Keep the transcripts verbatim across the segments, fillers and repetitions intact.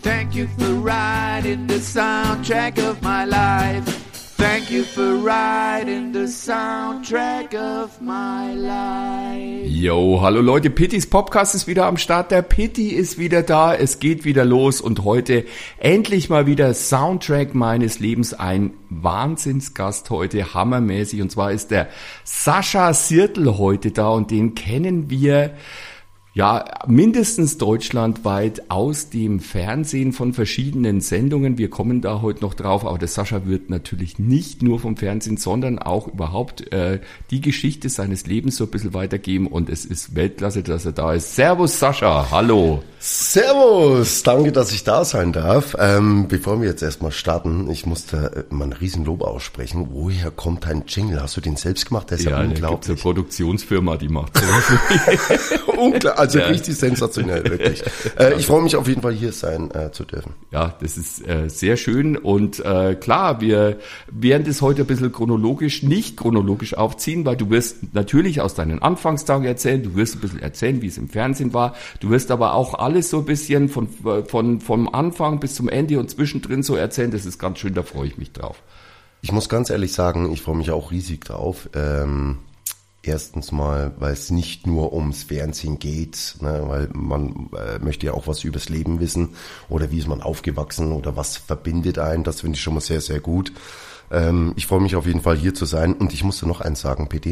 Thank you for riding the soundtrack of my life. Thank you for riding the soundtrack of my life. Yo, hallo Leute, Pittys Podcast ist wieder am Start, der Pitti ist wieder da, es geht wieder los und heute endlich mal wieder Soundtrack meines Lebens, ein Wahnsinnsgast heute, hammermäßig, und zwar ist der Sascha Sirtl heute da und den kennen wir ja mindestens deutschlandweit aus dem Fernsehen von verschiedenen Sendungen. Wir kommen da heute noch drauf, aber der Sascha wird natürlich nicht nur vom Fernsehen, sondern auch überhaupt äh, die Geschichte seines Lebens so ein bisschen weitergeben, und es ist Weltklasse, dass er da ist. Servus Sascha, hallo. Servus, danke, dass ich da sein darf. Ähm, bevor wir jetzt erstmal starten, ich musste mal ein Riesenlob aussprechen. Woher kommt dein Jingle? Hast du den selbst gemacht? Der ist ja, ja unglaublich. Ja, gibt's eine Produktionsfirma, die macht so. Unglaublich. Also ja. Richtig sensationell, wirklich. Äh, ich freue mich auf jeden Fall, hier sein äh, zu dürfen. Ja, das ist äh, sehr schön, und äh, klar, wir werden das heute ein bisschen chronologisch, nicht chronologisch aufziehen, weil du wirst natürlich aus deinen Anfangstagen erzählen, du wirst ein bisschen erzählen, wie es im Fernsehen war, du wirst aber auch alles so ein bisschen von, von vom Anfang bis zum Ende und zwischendrin so erzählen, das ist ganz schön, da freue ich mich drauf. Ich muss ganz ehrlich sagen, ich freue mich auch riesig drauf. Ähm Erstens mal, weil es nicht nur ums Fernsehen geht, ne, weil man äh, möchte ja auch was übers Leben wissen oder wie ist man aufgewachsen oder was verbindet einen, das finde ich schon mal sehr, sehr gut. Ähm, ich freue mich auf jeden Fall hier zu sein, und ich musste noch eins sagen, Pitti.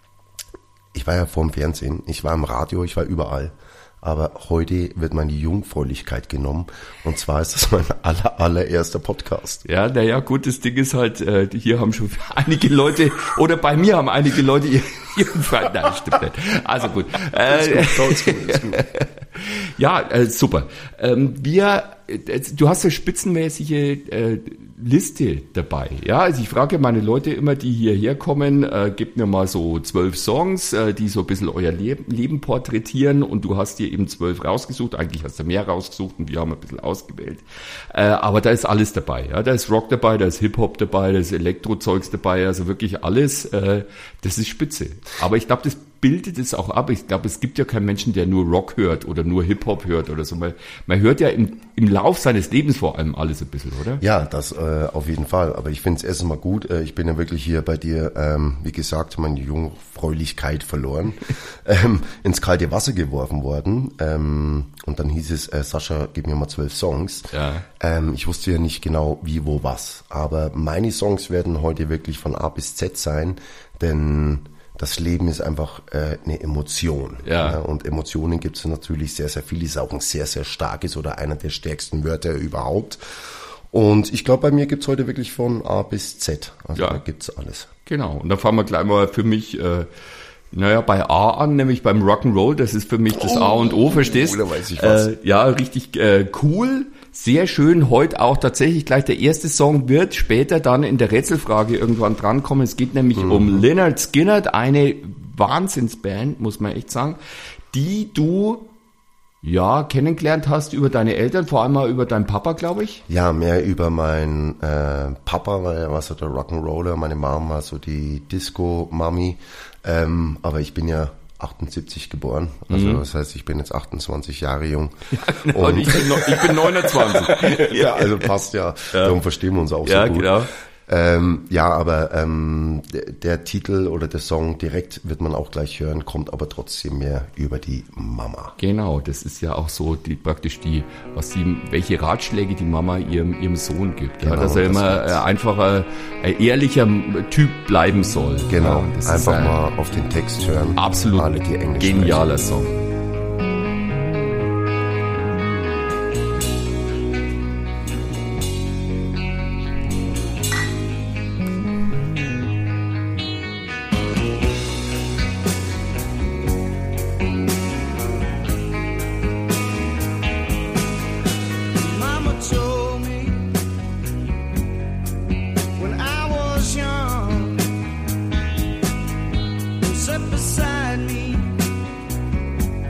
Ich war ja vor dem Fernsehen, ich war im Radio, ich war überall. Aber heute wird meine Jungfräulichkeit genommen, und zwar ist das mein aller, allererster Podcast. Ja, naja, gut, das Ding ist halt, äh, hier haben schon einige Leute, oder bei mir haben einige Leute ihren Jungfräulichkeit, nein, stimmt nicht. Also gut. Äh, ist gut, ist gut, ist gut. Ja, äh, super. Ähm, wir, äh, du hast ja spitzenmäßige äh, Liste dabei. Ja, also ich frage meine Leute immer, die hierher kommen, äh, gebt mir mal so zwölf Songs, äh, die so ein bisschen euer Leben, Leben porträtieren, und du hast dir eben zwölf rausgesucht. Eigentlich hast du mehr rausgesucht und wir haben ein bisschen ausgewählt. Äh, aber da ist alles dabei. Ja, da ist Rock dabei, da ist Hip-Hop dabei, da ist Elektro-Zeugs dabei, also wirklich alles. Äh, das ist spitze. Aber ich glaube, das bildet es auch ab. Ich glaube, es gibt ja keinen Menschen, der nur Rock hört oder nur Hip-Hop hört oder so. Man, man hört ja im, im Lauf seines Lebens vor allem alles ein bisschen, oder? Ja, das äh, auf jeden Fall. Aber ich finde es erstmal gut. Äh, ich bin ja wirklich hier bei dir, ähm, wie gesagt, meine Jungfräulichkeit verloren, ähm, ins kalte Wasser geworfen worden. Ähm, und dann hieß es, äh, Sascha, gib mir mal zwölf Songs. Ja. Ähm, ich wusste ja nicht genau, wie, wo, was. Aber meine Songs werden heute wirklich von A bis Z sein, denn das Leben ist einfach äh, eine Emotion. Ja. Ja, und Emotionen gibt es natürlich sehr, sehr viel. Ist auch ein sehr, sehr starkes oder einer der stärksten Wörter überhaupt. Und ich glaube, bei mir gibt es heute wirklich von A bis Z. Also ja. Da gibt es alles. Genau. Und da fangen wir gleich mal für mich, äh, naja, bei A an, nämlich beim Rock'n'Roll. Das ist für mich das oh, A und O, verstehst? Da weiß ich was. Äh, ja, richtig äh, cool. Sehr schön, heute auch tatsächlich gleich der erste Song wird später dann in der Rätselfrage irgendwann drankommen. Es geht nämlich mhm. um Lynyrd Skynyrd, eine Wahnsinnsband, muss man echt sagen, die du ja kennengelernt hast über deine Eltern, vor allem mal über deinen Papa, glaube ich. Ja, mehr über meinen äh, Papa, weil er war so der Rock'n'Roller, meine Mama war so die Disco-Mami, ähm, aber ich bin ja achtundsiebzig geboren, also mhm. das heißt, ich bin jetzt achtundzwanzig Jahre jung. Ja, genau, und ich bin, noch, ich bin neunundzwanzig. Ja, also passt ja, ja. Darum verstehen wir uns auch ja, so gut. Genau. Ähm, ja, aber ähm, der, der Titel oder der Song direkt wird man auch gleich hören, kommt aber trotzdem mehr über die Mama. Genau, das ist ja auch so die praktisch die, was die, welche Ratschläge die Mama ihrem ihrem Sohn gibt, genau, ja, dass er das immer äh, einfach ein äh, ehrlicher Typ bleiben soll. Genau, ja, das einfach ist, äh, mal auf den Text hören. Absolut, alle, die Englisch genialer sprechen. Song. Beside me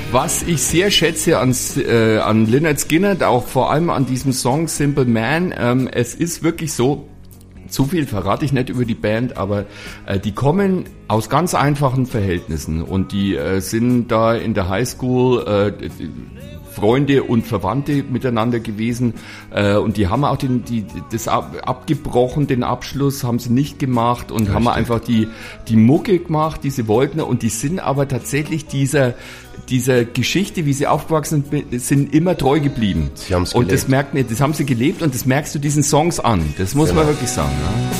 Was ich sehr schätze an, äh, an Lynyrd Skynyrd, auch vor allem an diesem Song Simple Man, ähm, es ist wirklich so, zu viel verrate ich nicht über die Band, aber äh, die kommen aus ganz einfachen Verhältnissen und die äh, sind da in der Highschool äh, Freunde und Verwandte miteinander gewesen äh, und die haben auch den, die, das ab, abgebrochen, den Abschluss haben sie nicht gemacht und Richtig. haben einfach die, die Mucke gemacht, die sie wollten und die sind aber tatsächlich dieser dieser Geschichte, wie sie aufgewachsen sind, immer treu geblieben. Sie haben's und gelebt. das merkt man, das haben sie gelebt und das merkst du diesen Songs an. Das muss genau. man wirklich sagen.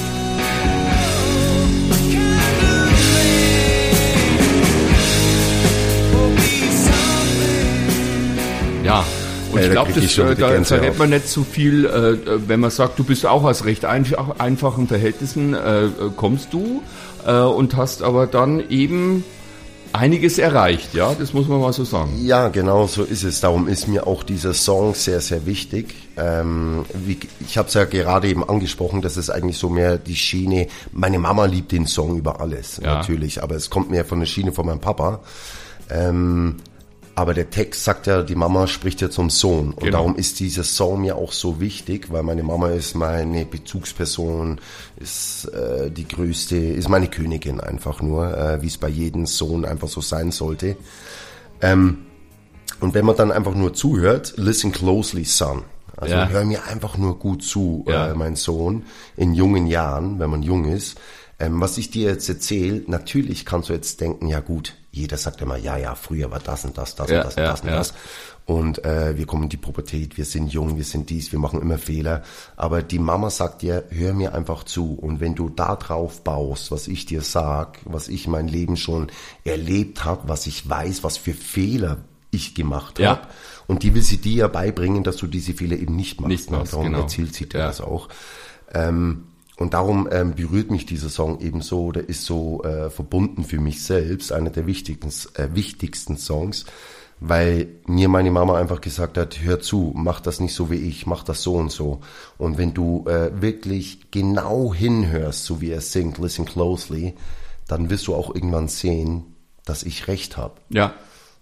Ja, ja. Und Ey, ich glaube, da, äh, da verrät man nicht zu viel, äh, wenn man sagt, du bist auch aus recht einfach, einfachen Verhältnissen äh, kommst du äh, und hast aber dann eben einiges erreicht, ja, das muss man mal so sagen. Ja, genau so ist es. Darum ist mir auch dieser Song sehr, sehr wichtig. Ähm, wie, ich habe es ja gerade eben angesprochen, das ist eigentlich so mehr die Schiene. Meine Mama liebt den Song über alles, ja. natürlich, aber es kommt mehr von der Schiene von meinem Papa. Ähm, aber der Text sagt ja, die Mama spricht ja zum Sohn. Und genau. darum ist dieser Song mir auch so wichtig, weil meine Mama ist meine Bezugsperson, ist äh, die größte, ist meine Königin einfach nur, äh, wie es bei jedem Sohn einfach so sein sollte. Ähm, und wenn man dann einfach nur zuhört, listen closely, son. Also ja. hör mir einfach nur gut zu, ja. äh, mein Sohn, in jungen Jahren, wenn man jung ist. Ähm, was ich dir jetzt erzähle, natürlich kannst du jetzt denken, ja gut, jeder sagt immer, ja, ja, früher war das und das, das ja, und das ja, und das und ja. das. Und äh, wir kommen in die Pubertät, wir sind jung, wir sind dies, wir machen immer Fehler. Aber die Mama sagt dir, hör mir einfach zu. Und wenn du da drauf baust, was ich dir sag, was ich mein Leben schon erlebt habe, was ich weiß, was für Fehler ich gemacht ja. habe. Und die will sie dir ja beibringen, dass du diese Fehler eben nicht machst. Nicht machst, Darum genau. erzählt sie dir ja. das auch. Ähm, Und darum ähm, berührt mich dieser Song eben so, der ist so äh, verbunden für mich selbst, einer der wichtigsten, äh, wichtigsten Songs, weil mir meine Mama einfach gesagt hat, hör zu, mach das nicht so wie ich, mach das so und so. Und wenn du äh, wirklich genau hinhörst, so wie er singt, listen closely, dann wirst du auch irgendwann sehen, dass ich recht habe. Ja.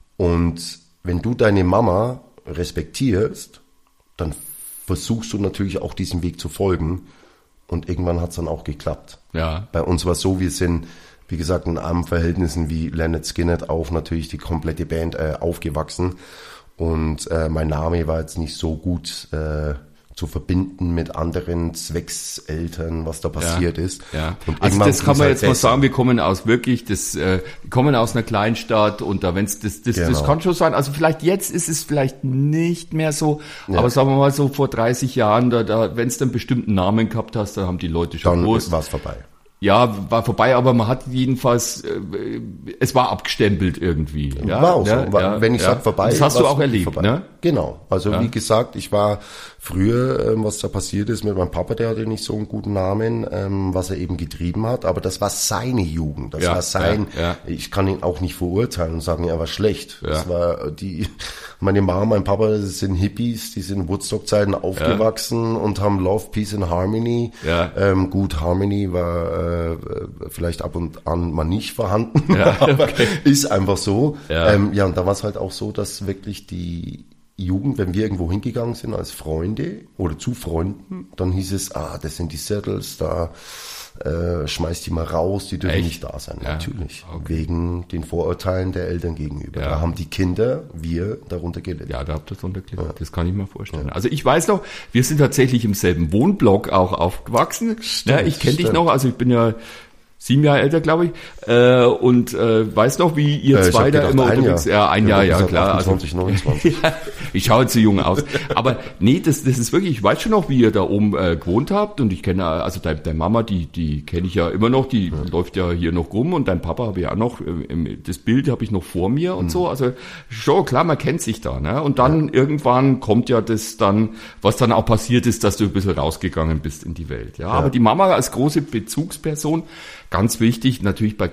Und wenn du deine Mama respektierst, dann versuchst du natürlich auch diesen Weg zu folgen. Und irgendwann hat es dann auch geklappt. Ja. Bei uns war es so, wir sind, wie gesagt, in armen Verhältnissen wie Lynyrd Skynyrd auch natürlich die komplette Band äh, aufgewachsen. Und äh, mein Name war jetzt nicht so gut äh, zu verbinden mit anderen Zweckseltern, was da passiert ja, ist. Ja. Und also das kann man halt jetzt besser. mal sagen, wir kommen aus wirklich, das, äh, wir kommen aus einer Kleinstadt und da wenn's das, das, genau. das kann schon sein. Also vielleicht jetzt ist es vielleicht nicht mehr so, ja. aber sagen wir mal so vor dreißig Jahren, da, da wenn es dann bestimmten Namen gehabt hast, dann haben die Leute schon gewusst. Dann war es vorbei. Ja, war vorbei, aber man hat jedenfalls, äh, es war abgestempelt irgendwie. Ja, war auch so. Ja, ja, wenn ich ja. sag vorbei. Das hast du auch erlebt, vorbei. Ne? Genau. Also ja. wie gesagt, ich war früher, ähm, was da passiert ist mit meinem Papa, der hatte nicht so einen guten Namen, ähm, was er eben getrieben hat, aber das war seine Jugend. Das ja, war sein, ja, ja. ich kann ihn auch nicht verurteilen und sagen, er war schlecht. Ja. Das war die, meine Mama, mein Papa, das sind Hippies, die sind in Woodstock-Zeiten aufgewachsen ja. und haben Love, Peace and Harmony. Ja. Ähm, gut, Harmony war äh, vielleicht ab und an mal nicht vorhanden, ja, aber okay. ist einfach so. Ja, ähm, ja und da war es halt auch so, dass wirklich die Jugend, wenn wir irgendwo hingegangen sind als Freunde oder zu Freunden, dann hieß es, ah, das sind die Settles, da äh, schmeißt die mal raus, die dürfen Echt? nicht da sein. Ja, Natürlich, okay. wegen den Vorurteilen der Eltern gegenüber. Ja. Da haben die Kinder, wir, darunter gelitten. Ja, da habt ihr darunter gelitten. Ja. Das kann ich mir vorstellen. Ja. Also ich weiß noch, wir sind tatsächlich im selben Wohnblock auch aufgewachsen. Stimmt, ja, ich kenne dich stimmt. noch, also ich bin ja sieben Jahre älter, glaube ich, äh, und äh, weiß noch, wie ihr äh, zwei da gedacht, immer ein unterwegs, Jahr. ja, ein ja, Jahr, ja, gesagt, klar. achtundzwanzig, neunundzwanzig. ja, ich schaue zu jung aus. Aber nee, das, das ist wirklich, ich weiß schon noch, wie ihr da oben äh, gewohnt habt und ich kenne, also deine, deine Mama, die, die kenne ich ja immer noch, die ja. läuft ja hier noch rum und dein Papa habe ich auch noch, äh, das Bild habe ich noch vor mir und mhm. so, also schon, klar, man kennt sich da, ne? Und dann ja. irgendwann kommt ja das dann, was dann auch passiert ist, dass du ein bisschen rausgegangen bist in die Welt, ja. ja. Aber die Mama als große Bezugsperson, ganz wichtig, natürlich bei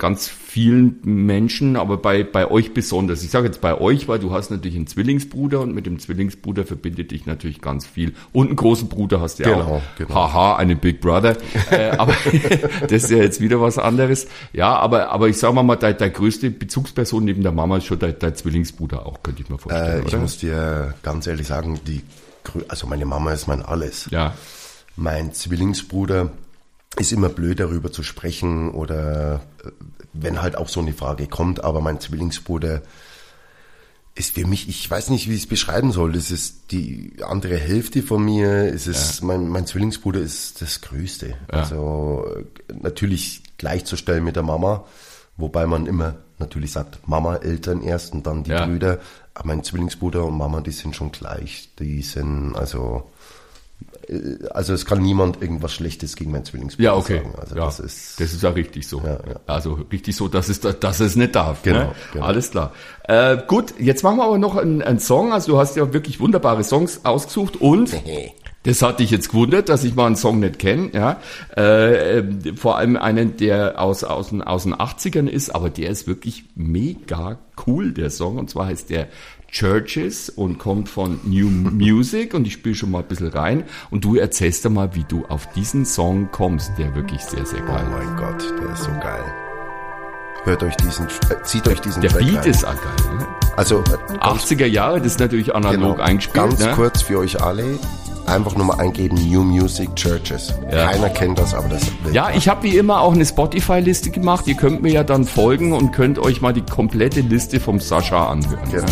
ganz vielen Menschen, aber bei bei euch besonders. Ich sage jetzt bei euch, weil du hast natürlich einen Zwillingsbruder und mit dem Zwillingsbruder verbindet dich natürlich ganz viel. Und einen großen Bruder hast du ja Genau, auch. genau. Haha, einen Big Brother. äh, aber das ist ja jetzt wieder was anderes. Ja, aber aber ich sage mal, deine, deine größte Bezugsperson neben der Mama ist schon dein, dein Zwillingsbruder auch, könnte ich mir vorstellen, Äh, ich oder? muss dir ganz ehrlich sagen, die, grö- also meine Mama ist mein Alles. Ja, Mein Zwillingsbruder ist immer blöd, darüber zu sprechen oder äh, wenn halt auch so eine Frage kommt, aber mein Zwillingsbruder ist für mich, ich weiß nicht, wie ich es beschreiben soll, es ist die andere Hälfte von mir, es ist, ja. mein, mein Zwillingsbruder ist das Größte. Ja. Also äh, natürlich gleichzustellen mit der Mama, wobei man immer natürlich sagt, Mama, Eltern erst und dann die Ja. Brüder, aber mein Zwillingsbruder und Mama, die sind schon gleich, die sind also... Also es kann niemand irgendwas Schlechtes gegen meinen Zwillingsbruder ja, okay. sagen. Also ja, das ist das ist ja richtig so. Ja, ja. Also richtig so, dass es, dass es nicht darf. Genau, Ne? genau. Alles klar. Äh, gut, jetzt machen wir aber noch einen, einen Song. Also du hast ja wirklich wunderbare Songs ausgesucht und das hat dich jetzt gewundert, dass ich mal einen Song nicht kenne. Ja? Äh, äh, vor allem einen, der aus, aus, den, aus den achtzigern ist, aber der ist wirklich mega cool, der Song. Und zwar heißt der Churches und kommt von New Music und ich spiele schon mal ein bisschen rein und du erzählst dir mal, wie du auf diesen Song kommst, der wirklich sehr, sehr geil Oh ist. mein Gott, der ist so geil. Hört euch diesen, äh, zieht euch diesen Der Track Beat rein. ist auch geil. Ne? Also äh, ganz, achtziger Jahre, das ist natürlich analog genau, eingespielt. ganz Ne? kurz für euch alle, einfach nur mal eingeben, New Music Churches. Ja. Keiner kennt das, aber das will Ja, ich habe wie immer auch eine Spotify-Liste gemacht. Ihr könnt mir ja dann folgen und könnt euch mal die komplette Liste vom Sascha anhören. Genau.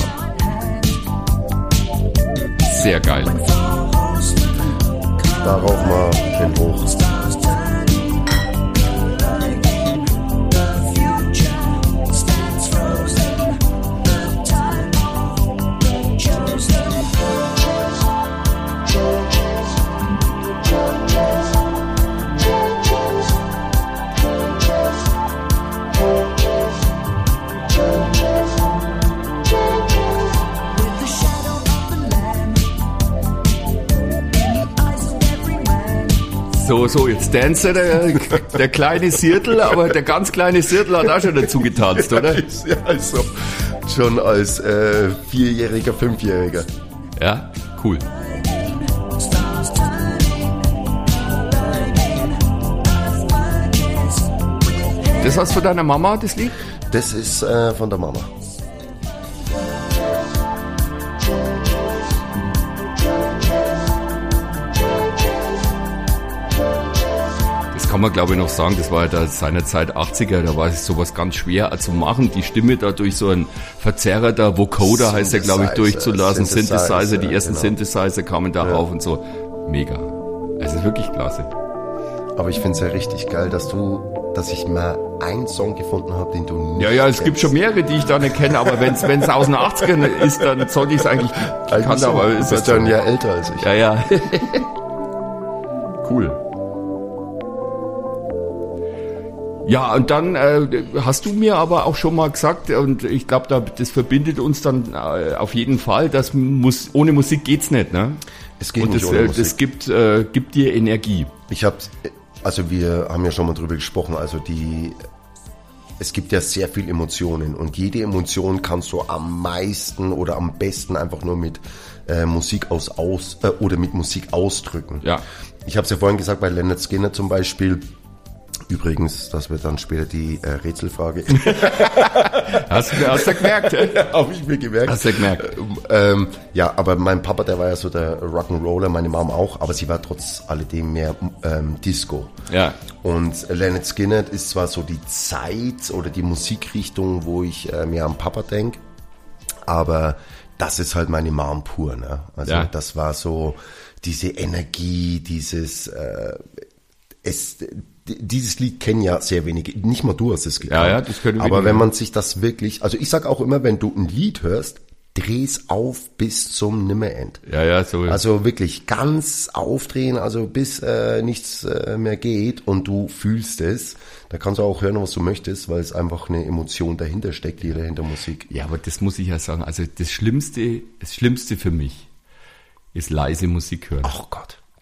Sehr geil. Darauf mal den Hoch. So, so, jetzt dance der, der kleine Sirtel, aber der ganz kleine Sirtel hat auch schon dazu getanzt, oder? Ja, also schon als äh, Vierjähriger, Fünfjähriger. Ja, cool. Das war's von deiner Mama, das Lied? Das ist äh, von der Mama. Das kann man, glaube ich, noch sagen, das war ja da seinerzeit achtziger, da war es sowas ganz schwer zu machen, die Stimme da durch so einen Verzerrer, da Vocoder heißt der, glaube ich, durchzulassen, Synthesizer, Synthesizer, die ersten genau. Synthesizer kamen darauf und so. Mega. Es ist wirklich klasse. Aber ich finde es ja richtig geil, dass du, dass ich mal einen Song gefunden habe, den du nicht Ja, ja, es kennst. gibt schon mehrere, die ich da nicht kenne, aber wenn es aus den achtzigern ist, dann sollte ich es eigentlich Eigentlich kann, so. aber Du ist bist halt ja ein so. Jahr älter als ich. Ja, ja. Cool. Ja, und dann äh, hast du mir aber auch schon mal gesagt, und ich glaube, da, das verbindet uns dann äh, auf jeden Fall, dass Mus ohne Musik geht's nicht, ne? Es geht und nicht das, ohne äh, Musik. das gibt, äh, gibt dir Energie. Ich habe, also wir haben ja schon mal drüber gesprochen, also die, es gibt ja sehr viel Emotionen und jede Emotion kannst du am meisten oder am besten einfach nur mit äh, Musik aus, aus äh, oder mit Musik ausdrücken. Ja. Ich habe es ja vorhin gesagt, bei Leonard Skinner zum Beispiel. Übrigens, das wird dann später die äh, Rätselfrage. Hast du hast du gemerkt, äh? Habe ich mir gemerkt. Hast du gemerkt. Ähm, ja, aber mein Papa, der war ja so der Rock'n'Roller, meine Mom auch, aber sie war trotz alledem mehr ähm, Disco. Ja. Und Leonard Skinner ist zwar so die Zeit oder die Musikrichtung, wo ich äh, mehr an Papa denke, aber das ist halt meine Mom pur. Ne? Also Ja. das war so diese Energie, dieses äh, es, dieses Lied kennen ja sehr wenige, nicht mal du hast es gekannt. Ja, ja, das können Aber wenige. wenn man sich das wirklich, also ich sag auch immer, wenn du ein Lied hörst, dreh's auf bis zum Nimmerend. Ja, ja, so. Also wirklich ganz aufdrehen, also bis äh, nichts äh, mehr geht und du fühlst es. Da kannst du auch hören, was du möchtest, weil es einfach eine Emotion dahinter steckt, die dahinter Musik. Ja, aber das muss ich ja sagen. Also das Schlimmste, das Schlimmste für mich ist leise Musik hören. Ach Gott.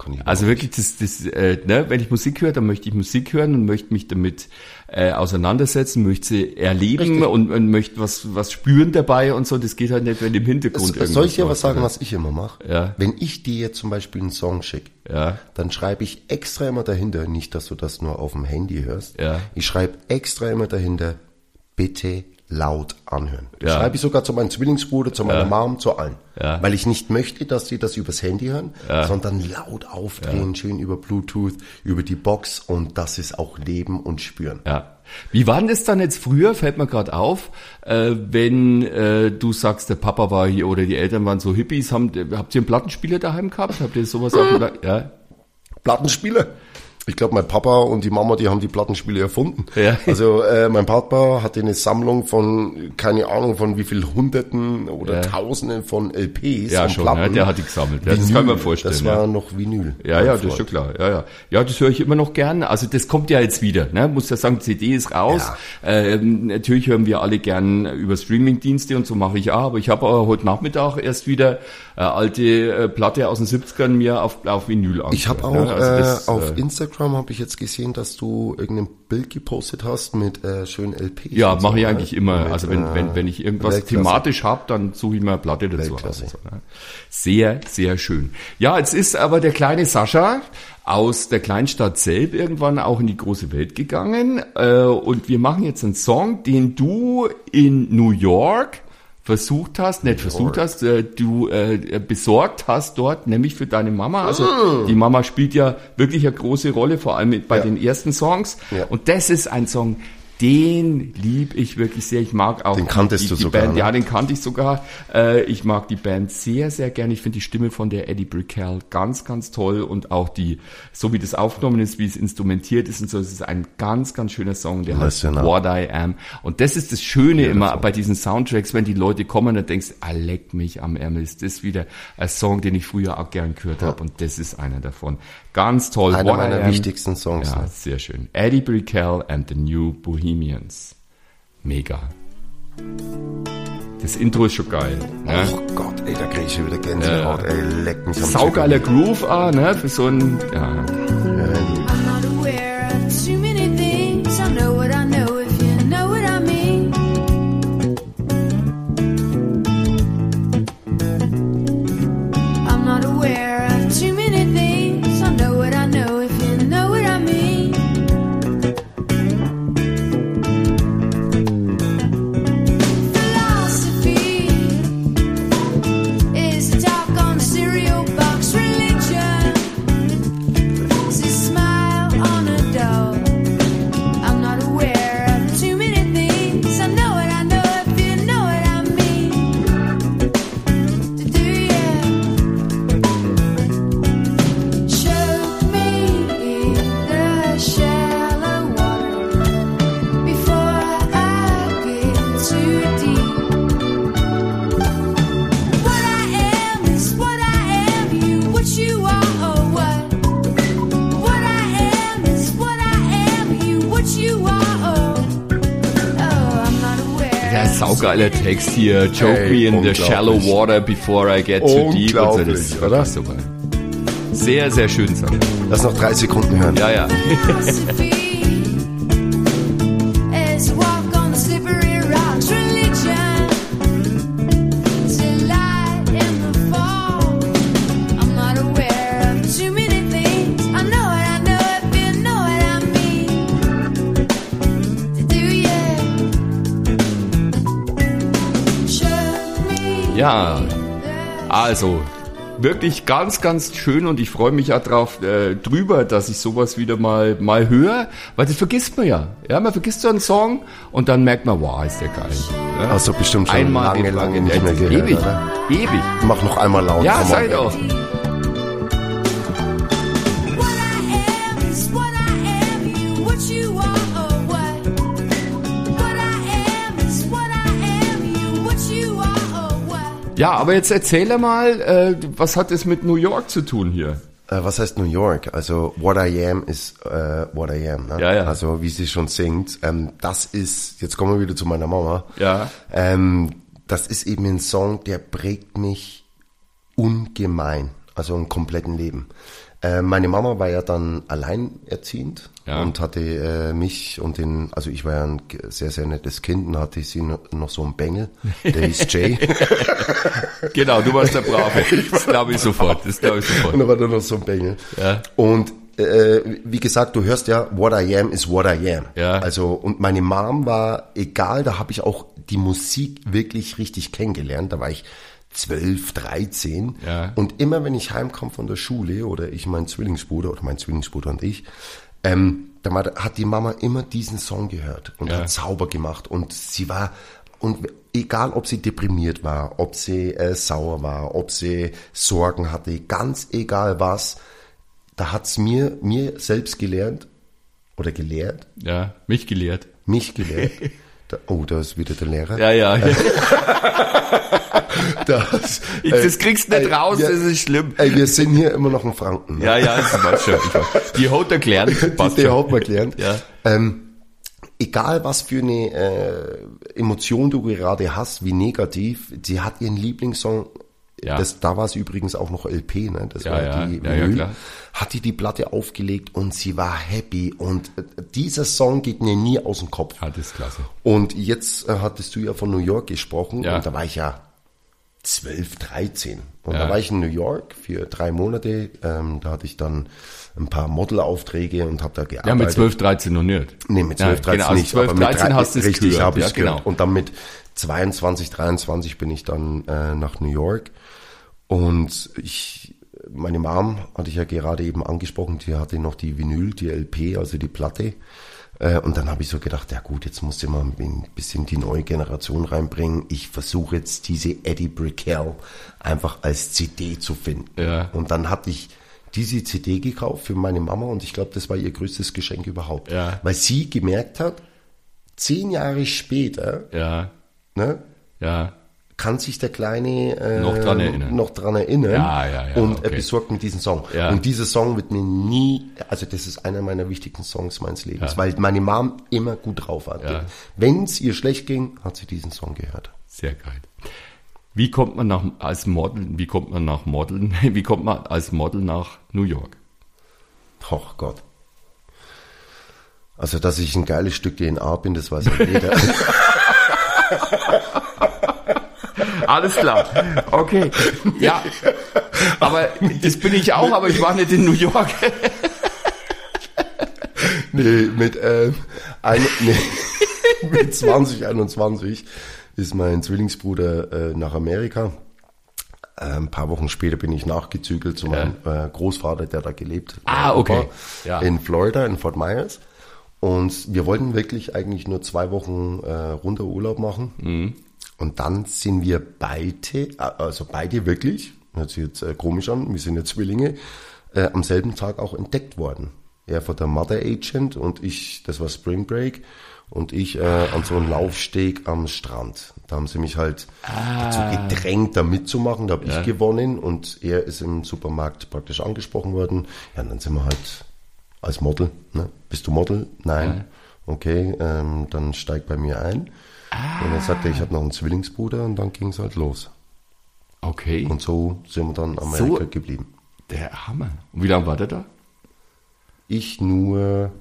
kann ich Also wirklich, das, das, äh, ne, wenn ich Musik höre, dann möchte ich Musik hören und möchte mich damit äh, auseinandersetzen, möchte sie erleben und, und möchte was was spüren dabei und so. Das geht halt nicht, wenn im Hintergrund es, soll ich dir was sagen, oder? was ich immer mache? Ja. Wenn ich dir jetzt zum Beispiel einen Song schicke, Ja. dann schreibe ich extra immer dahinter, nicht, dass du das nur auf dem Handy hörst. Ja. Ich schreibe extra immer dahinter, bitte laut anhören. Das Ja. schreibe ich sogar zu meinem Zwillingsbruder, zu meiner Ja. Mom, zu allen. Ja. Weil ich nicht möchte, dass sie das übers Handy hören, Ja. sondern laut aufdrehen, schön über Bluetooth, über die Box und das ist auch leben und spüren. Ja. Wie war denn das dann jetzt früher, fällt mir gerade auf, äh, wenn äh, du sagst, der Papa war hier oder die Eltern waren so Hippies, haben, habt ihr einen Plattenspieler daheim gehabt? Habt ihr sowas auch gedacht? Ja. Plattenspiele. Ich glaube, mein Papa und die Mama, die haben die Plattenspiele erfunden. Ja. Also äh, mein Papa hatte eine Sammlung von, keine Ahnung, von wie viel Hunderten oder Ja. Tausenden von L Ps Ja, und schon, Platten. ja, der hat die gesammelt. Ja, das Vinyl, kann man vorstellen. Das ja. war noch Vinyl. Ja, mein ja, das ist Freund. schon klar. Ja, ja. Ja, das höre ich immer noch gern. Also das kommt ja jetzt wieder, ne? Muss ja sagen, C D ist raus. Ja. Ähm, natürlich hören wir alle gern über Streamingdienste und so mache ich auch. Aber ich habe auch heute Nachmittag erst wieder äh, alte äh, Platte aus den siebzigern mir auf, auf Vinyl angehört. Ich habe auch ne? Also das, äh, auf äh, Instagram habe ich jetzt gesehen, dass du irgendein Bild gepostet hast mit äh, schönen L Ps. Ja, und mache so, ich ne? eigentlich immer. Mit, Also wenn, äh, wenn, wenn ich irgendwas Weltklasse. thematisch habe, dann suche ich mir eine Platte dazu Weltklasse. aus. und So, ne? Sehr, sehr schön. Ja, jetzt ist aber der kleine Sascha aus der Kleinstadt Selb irgendwann auch in die große Welt gegangen. Äh, und wir machen jetzt einen Song, den du in New York versucht hast, nicht versucht hast, äh, du äh, besorgt hast dort, nämlich für deine Mama. Also Mm. die Mama spielt ja wirklich eine große Rolle, vor allem mit, bei Ja. den ersten Songs. Ja. Und das ist ein Song, den lieb ich wirklich sehr. Ich mag auch Den kanntest die, du die sogar, Band. ne? Ja, den kannte ich sogar. Äh, ich mag die Band sehr, sehr gerne. Ich finde die Stimme von der Eddie Brickell ganz, ganz toll und auch die, so wie das aufgenommen ist, wie es instrumentiert ist und so. Es ist ein ganz, ganz schöner Song, der heißt Listen up. What I Am. Und das ist das Schöne immer bei diesen Soundtracks, wenn die Leute kommen und denkst, ah, leck mich am Ärmel. Ist das wieder ein Song, den ich früher auch gern gehört habe und das ist einer davon. Ganz toll. Einer What I meiner Am. wichtigsten Songs. Ja, Ne? sehr schön. Eddie Brickell and the New Bohemians. Mega. Das Intro ist schon geil. Ne? Oh Gott, ey, da krieg ich schon wieder Gänsehaut, Ja. ey, leck mich am Saugeiler Chicken. Groove, ah, ne? Für so ein, ja. Ja, I'm not aware of too many things. I know what I know if you know what I mean. I'm not aware of too many things. I know what I know if you know what I mean. Philosophy is a talk on cereal box religion. It's a smile on a doll. I'm not aware of too many things. I know what I know if you know what I mean. Do you? Show me the shallow water before I get too deep. What I am is what I am. You, what you are, or what? What I am is what I am. You, what you are, oh, oh, I'm not aware. Der saugeiler Text hier. Choke Ey, me in the unglaublich. shallow water before I get too deep. Und so, das ist Unglaublich, oder? wirklich super. Sehr, sehr schön Song. Lass noch drei Sekunden hören. Ja, ja. Philosophy is a walk on the slippery rocks. Religion is a light in the fall. I'm not aware of too many things. I know what I know if you know what I mean. Do you? Show me. Ja, also wirklich ganz, ganz schön und ich freue mich auch drauf äh, drüber, dass ich sowas wieder mal mal höre, weil das vergisst man ja. Ja, man vergisst so einen Song und dann merkt man, wow, ist der geil. Ja? Hast du bestimmt schon Einmal lange, den- lange nicht mehr gehört, Ewig, oder? ewig. Mach noch einmal laut. Ja, komm sei mal. doch. What I am is what I am. You, what you are, or what? What I am is what I am. You, what you are, or what? Ja, aber jetzt erzähle mal, äh, was hat es mit New York zu tun hier? Äh, was heißt New York? Also What I Am ist äh, What I Am. Ne? Ja, ja. Also wie sie schon singt. Ähm, das ist, jetzt kommen wir wieder zu meiner Mama. Ja. Ähm, das ist eben ein Song, der prägt mich ungemein. Also im kompletten Leben. Äh, meine Mama war ja dann alleinerziehend Ja. und hatte äh, mich und den, also ich war ja ein sehr, sehr nettes Kind und hatte sie noch, noch so einen Bengel, der hieß Jay. Genau, du warst der Brave. Das glaube ich sofort. Das glaube ich Und sofort. da war da noch so ein Bengel. Ja. Und äh, wie gesagt, du hörst ja, what I am is what I am. Ja. Also, und meine Mom war egal, da habe ich auch die Musik wirklich richtig kennengelernt. Da war ich zwölf, dreizehn. Ja. Und immer wenn ich heimkomme von der Schule oder ich mein Zwillingsbruder oder mein Zwillingsbruder und ich, ähm, da war, hat die Mama immer diesen Song gehört und Ja. hat sauber gemacht. Und sie war, und egal ob sie deprimiert war, ob sie äh, sauer war, ob sie Sorgen hatte, ganz egal was, da hat's mir, mir selbst gelernt oder gelehrt, Ja, mich gelehrt. mich gelehrt. Da, oh, da ist wieder der Lehrer. Ja, ja. Das, Ich, äh, das kriegst du nicht ey, raus, ja, das ist schlimm. Ey, wir sind hier immer noch in Franken. Ne? Ja, ja, das war schon. Ich weiß. Die hat erklärt. Passt Die schon. Haupt mal gelernt. Ja. Ähm, egal was für eine äh, Emotion du gerade hast, wie negativ, sie hat ihren Lieblingssong, Ja. das, da war es übrigens auch noch L P, ne? Das Ja, war ja. die Ja, ja, Vinyl, klar. hat die die Platte aufgelegt und sie war happy und äh, dieser Song geht mir nie aus dem Kopf. Ja, das ist klasse. Und jetzt äh, hattest du ja von New York gesprochen Ja. und da war ich ja zwölf, dreizehn. Und Ja. da war ich in New York für drei Monate. Ähm, da hatte ich dann ein paar Modelaufträge und habe da gearbeitet. Ja, mit zwölf, dreizehn noch nicht. Nee, mit zwölf, Ja, dreizehn genau, also nicht. zwölf, aber mit dreizehn drei- hast du es richtig, gehört. habe ich Ja, es gehört. genau. Und dann mit zweiundzwanzig, dreiundzwanzig bin ich dann äh, nach New York. Und ich, meine Mom hatte ich ja gerade eben angesprochen, die hatte noch die Vinyl, die L P, also die Platte. Äh, und dann habe ich so gedacht, ja gut, jetzt musst du mal ein bisschen die neue Generation reinbringen. Ich versuche jetzt diese Eddie Brickell einfach als C D zu finden. Ja. Und dann hatte ich diese C D gekauft für meine Mama und ich glaube, das war ihr größtes Geschenk überhaupt. Ja. Weil sie gemerkt hat, zehn Jahre später, Ja, ne, ja. kann sich der Kleine äh, Noch dran erinnern. noch dran erinnern Ja, ja, ja, und okay. er besorgt mir diesen Song. Ja. Und dieser Song wird mir nie, also das ist einer meiner wichtigsten Songs meines Lebens, Ja. weil meine Mom immer gut drauf hatte. Ja. Wenn es ihr schlecht ging, hat sie diesen Song gehört. Sehr geil. Wie kommt man nach, als Model, wie kommt man nach Modeln, wie kommt man als Model nach New York? Och Gott. Also, dass ich ein geiles Stück D N A bin, das weiß ja jeder. Alles klar. Okay. Ja. Aber das bin ich auch, aber ich war nicht in New York. Nee, mit, ähm, ein, nee, mit zwanzig einundzwanzig ist mein Zwillingsbruder äh, nach Amerika. Äh, ein paar Wochen später bin ich nachgezügelt zu meinem äh, Großvater, der da gelebt hat. Ah, okay. Ja. In Florida, in Fort Myers. Und wir wollten wirklich eigentlich nur zwei Wochen äh, runter Urlaub machen. Mhm. Und dann sind wir beide, also beide wirklich, hört sich jetzt äh, komisch an, wir sind ja Zwillinge, äh, am selben Tag auch entdeckt worden. Er von der Mother Agent und ich, das war Spring Break, und ich äh, an so einem Laufsteg am Strand. Da haben sie mich halt dazu gedrängt, da mitzumachen, da habe Ja. ich gewonnen und er ist im Supermarkt praktisch angesprochen worden. Ja, und dann sind wir halt als Model, ne? Bist du Model? Nein. Okay, ähm, dann steig bei mir ein. Und dann sagte er, ich habe noch einen Zwillingsbruder und dann ging es halt los. Okay. Und so sind wir dann in Amerika So- geblieben. Der Hammer. Und wie lange war der da? Ich nur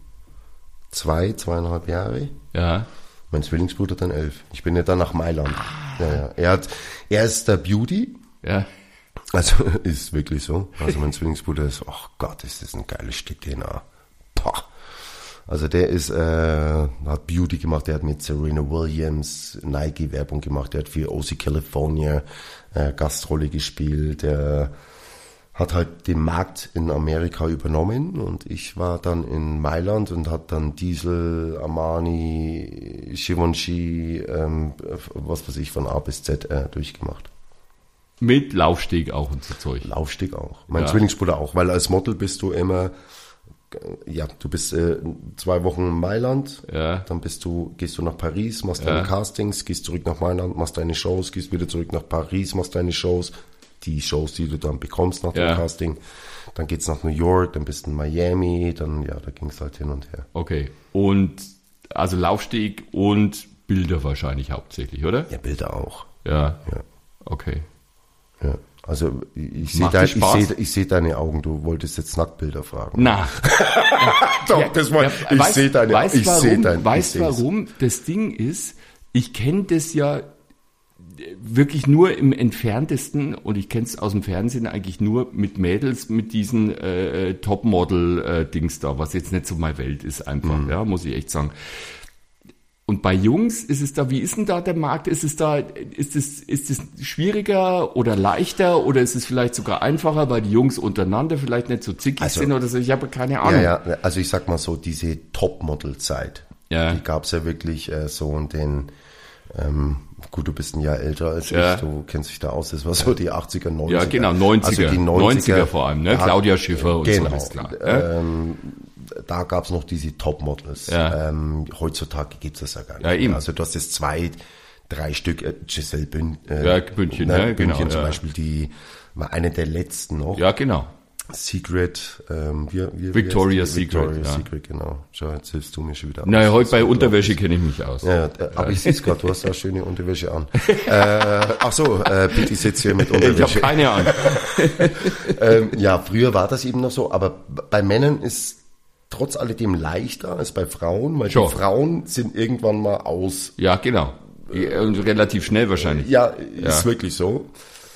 zwei, zweieinhalb Jahre. Ja. Mein Zwillingsbruder dann elf. Ich bin ja dann nach Mailand. Ja, ja. Er hat, er ist der Beauty. Ja. Also ist wirklich so. Also mein Zwillingsbruder ist, ach Gott, ist das ein geiles Stück D N A. Pah. Also der ist, äh, hat Beauty gemacht, der hat mit Serena Williams Nike-Werbung gemacht, der hat für O C California äh, Gastrolle gespielt, der hat halt den Markt in Amerika übernommen und ich war dann in Mailand und hat dann Diesel, Armani, Givenchy, ähm, was weiß ich, von A bis Z äh, durchgemacht. Mit Laufsteg auch und so Zeug. Laufsteg auch. Mein Ja. Zwillingsbruder auch, weil als Model bist du immer, ja, du bist äh, zwei Wochen in Mailand, Ja. dann bist du, gehst du nach Paris, machst Ja. deine Castings, gehst zurück nach Mailand, machst deine Shows, gehst wieder zurück nach Paris, machst deine Shows, die Shows, die du dann bekommst nach Ja. dem Casting. Dann geht's nach New York, dann bist du in Miami, dann, ja, da ging's halt hin und her. Okay. Und also Laufsteg und Bilder wahrscheinlich hauptsächlich, oder? Ja, Bilder auch. Ja. Ja, Okay. ja. Also ich sehe Macht dein, dir ich Spaß? sehe ich sehe deine Augen. Du wolltest jetzt Nacktbilder fragen. Na, Doch, ja, das war, ja, ich weißt- sehe deine weißt ich warum, sehe dein ich Weißt seh's. warum? Das Ding ist, ich kenne das ja wirklich nur im Entferntesten und ich kenne es aus dem Fernsehen eigentlich nur mit Mädels, mit diesen äh, Topmodel-Dings da, was jetzt nicht so meine Welt ist einfach, Mhm. ja, muss ich echt sagen. Und bei Jungs ist es da, wie ist denn da der Markt? Ist es da, ist es, ist es schwieriger oder leichter oder ist es vielleicht sogar einfacher, weil die Jungs untereinander vielleicht nicht so zickig Also- sind oder so? Ich habe keine Ahnung. Ja, ja, also ich sag mal so, diese Topmodel-Zeit, Ja. die gab's ja wirklich äh, so in den, ähm, gut, du bist ein Jahr älter als Ja. ich, du kennst dich da aus, das war so die achtziger, neunziger. Ja, genau, neunziger. Also die neunziger vor allem, ne? da- Claudia Schiffer und genau, so, ist klar. Ja? Ähm, da gab's noch diese Topmodels. Ja. Ähm, heutzutage gibt's das ja gar nicht Ja, eben. mehr. Also du hast jetzt zwei, drei Stück, äh, Giselle Bün, äh, Ja, Bündchen, ja, genau, Bündchen zum ja. Beispiel, die war eine der letzten noch. Ja, genau. Secret, ähm, wie, wie, Victoria's wie heißt die? Secret, Victoria's ja. Secret, genau. Schau, jetzt hilfst du mir schon wieder. Naja, aus. heute bei So Unterwäsche kenne ich mich aus. Ja, äh, aber ich sehe es gerade, du hast da schöne Unterwäsche an. äh, ach so, äh, Pitti sitzt hier mit Ich habe Unterwäsche. keine Ahnung. ähm, ja, früher war das eben noch so, aber bei Männern ist trotz alledem leichter als bei Frauen, weil Schon. die Frauen sind irgendwann mal aus. Ja, genau. Ja, und relativ schnell wahrscheinlich. Ja, ist Ja. wirklich so.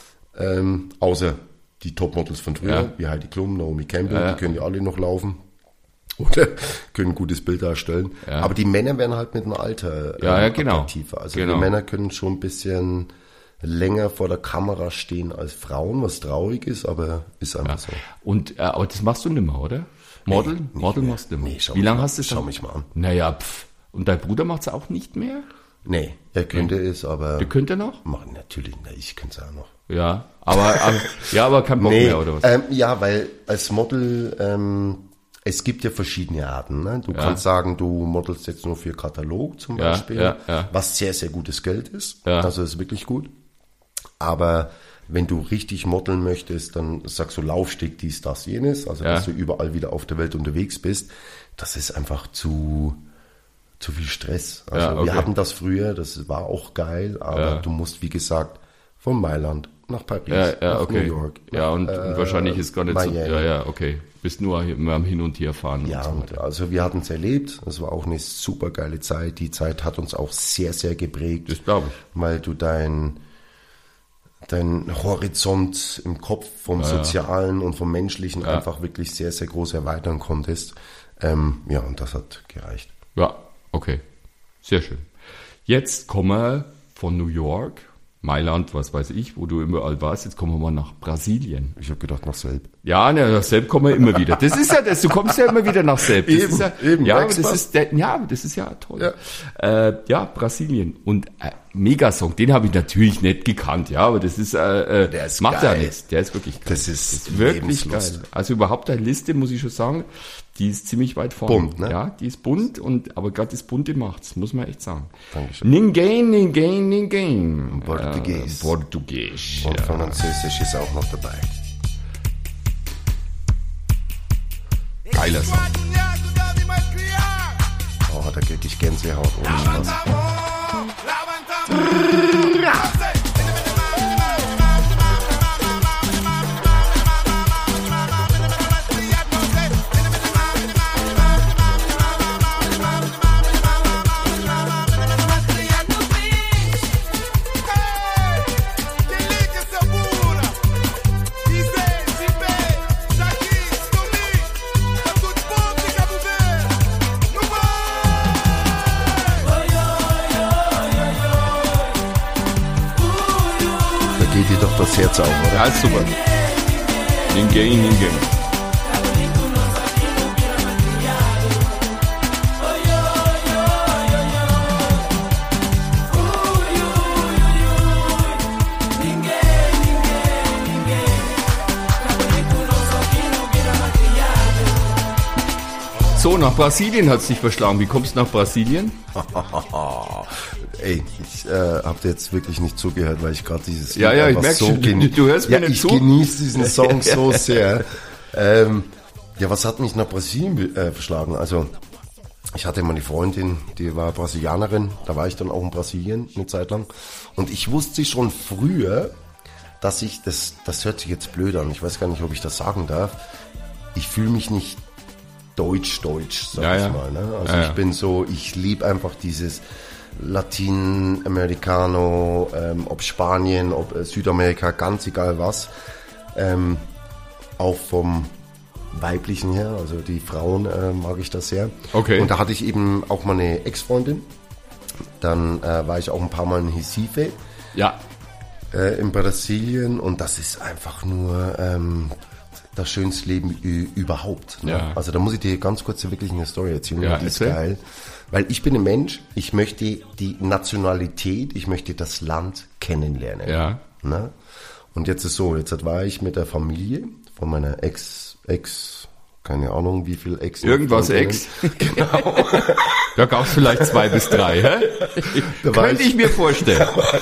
Ähm, außer die Topmodels von früher, Ja. wie Heidi Klum, Naomi Campbell, Ja. die können ja alle noch laufen. Oder können ein gutes Bild darstellen. Ja. Aber die Männer werden halt mit dem Alter äh, Ja, ja, genau. attraktiver. Also Genau. die Männer können schon ein bisschen länger vor der Kamera stehen als Frauen, was traurig ist, aber ist einfach so. Und, äh, aber das machst du nimmer, oder? Model? nicht Model mehr. machst du nimmer. Nee, schau Wie mich lange mal- hast du es schau dann? mich mal an. Naja, pff. Und dein Bruder macht's auch nicht mehr? Nee, er könnte es, aber Der könnte noch? machen natürlich, nee, ich könnte es auch noch. Ja. Aber, aber, ja, aber kein Bock mehr, oder was? Ähm, ja, weil als Model, ähm, es gibt ja verschiedene Arten. Ne? Du kannst sagen, du modelst jetzt nur für Katalog zum Ja, Beispiel, ja, ja. was sehr, sehr gutes Geld ist. Ja. Also ist wirklich gut. Aber wenn du richtig modeln möchtest, dann sagst du Laufsteg, dies, das, jenes. Also Ja. dass du überall wieder auf der Welt unterwegs bist. Das ist einfach zu... zu viel Stress. Also Ja, okay. wir hatten das früher, das war auch geil, aber Ja. du musst, wie gesagt, von Mailand nach Paris, Ja, ja, nach okay. New York. Ja, und, nach, und wahrscheinlich ist gar nicht so, Miami. ja, ja, okay. Bist nur immer am Hin und Her fahren Ja, und so und weiter. also wir hatten es erlebt, es war auch eine super geile Zeit. Die Zeit hat uns auch sehr, sehr geprägt, Das glaube ich. weil du dein, dein Horizont im Kopf vom Sozialen und vom Menschlichen einfach wirklich sehr, sehr groß erweitern konntest. Ähm, ja, und das hat gereicht. Ja, okay. Sehr schön. Jetzt kommen wir von New York, Mailand, was weiß ich, wo du überall warst. Jetzt kommen wir mal nach Brasilien. Ich habe gedacht, nach Selb. Ja, ne, nach Selb kommen wir immer wieder. Das ist ja das, du kommst ja immer wieder nach Selb. Das Eben, ist ja, eben, ja, aber wächst das was. ist der, ja, das ist ja toll. Ja. Ja, äh, ja Brasilien. Und äh, Megasong, den habe ich natürlich nicht gekannt, ja, aber das ist, äh, äh, Der ist macht ja geil. nichts. Der ist wirklich geil. Das ist wirklich geil. Lebenslust. Also überhaupt eine Liste, muss ich schon sagen, die ist ziemlich weit vorne. Bunt, ne? Ja, die ist bunt und, aber gerade das Bunte macht's, muss man echt sagen. Dankeschön. Ninguém, ninguém, ninguém. Portugies. Äh, Portugies. Und Ja. Französisch ist auch noch dabei. Geiler Song. Oh, da krieg ich Gänsehaut ohne Spaß. Da geht dir doch das Herz auf, oder? Ja, ist super. Ninguém, ninguém. So, nach Brasilien hat es dich verschlagen. Wie kommst du nach Brasilien? Ey, ich äh, habe jetzt wirklich nicht zugehört, weil ich gerade dieses Ja, Lied ja, ich einfach merk so schon, geni- du hörst mir ja, nicht ich zu. genieße diesen Song so sehr. Ähm, ja, was hat mich nach Brasilien äh, verschlagen? Also ich hatte mal eine Freundin, die war Brasilianerin, da war ich dann auch in Brasilien eine Zeit lang und ich wusste schon früher, dass ich, das, das hört sich jetzt blöd an, ich weiß gar nicht, ob ich das sagen darf, ich fühle mich nicht deutsch-deutsch, sag Ja, ich ja. mal. Ne? Also Ja, ich ja. bin so, ich liebe einfach dieses Latinamericano, ähm, ob Spanien, ob äh, Südamerika, ganz egal was. Ähm, auch vom Weiblichen her, also die Frauen äh, mag ich das sehr. Okay. Und da hatte ich eben auch mal eine Ex-Freundin. Dann äh, war ich auch ein paar Mal in Recife Ja, äh, in Brasilien und das ist einfach nur ähm, das schönste Leben ü- überhaupt. Ne? Ja. Also da muss ich dir ganz kurz wirklich eine Story erzählen, Ja, die ist erzähl. geil. Weil ich bin ein Mensch, ich möchte die Nationalität, ich möchte das Land kennenlernen. Ja. Ne? Und jetzt ist so, jetzt war ich mit der Familie von meiner Ex, Ex, keine Ahnung, wie viel Ex. irgendwas Ex. Genau. Da gab es vielleicht zwei bis drei, hä? Da war Könnte ich- ich mir vorstellen.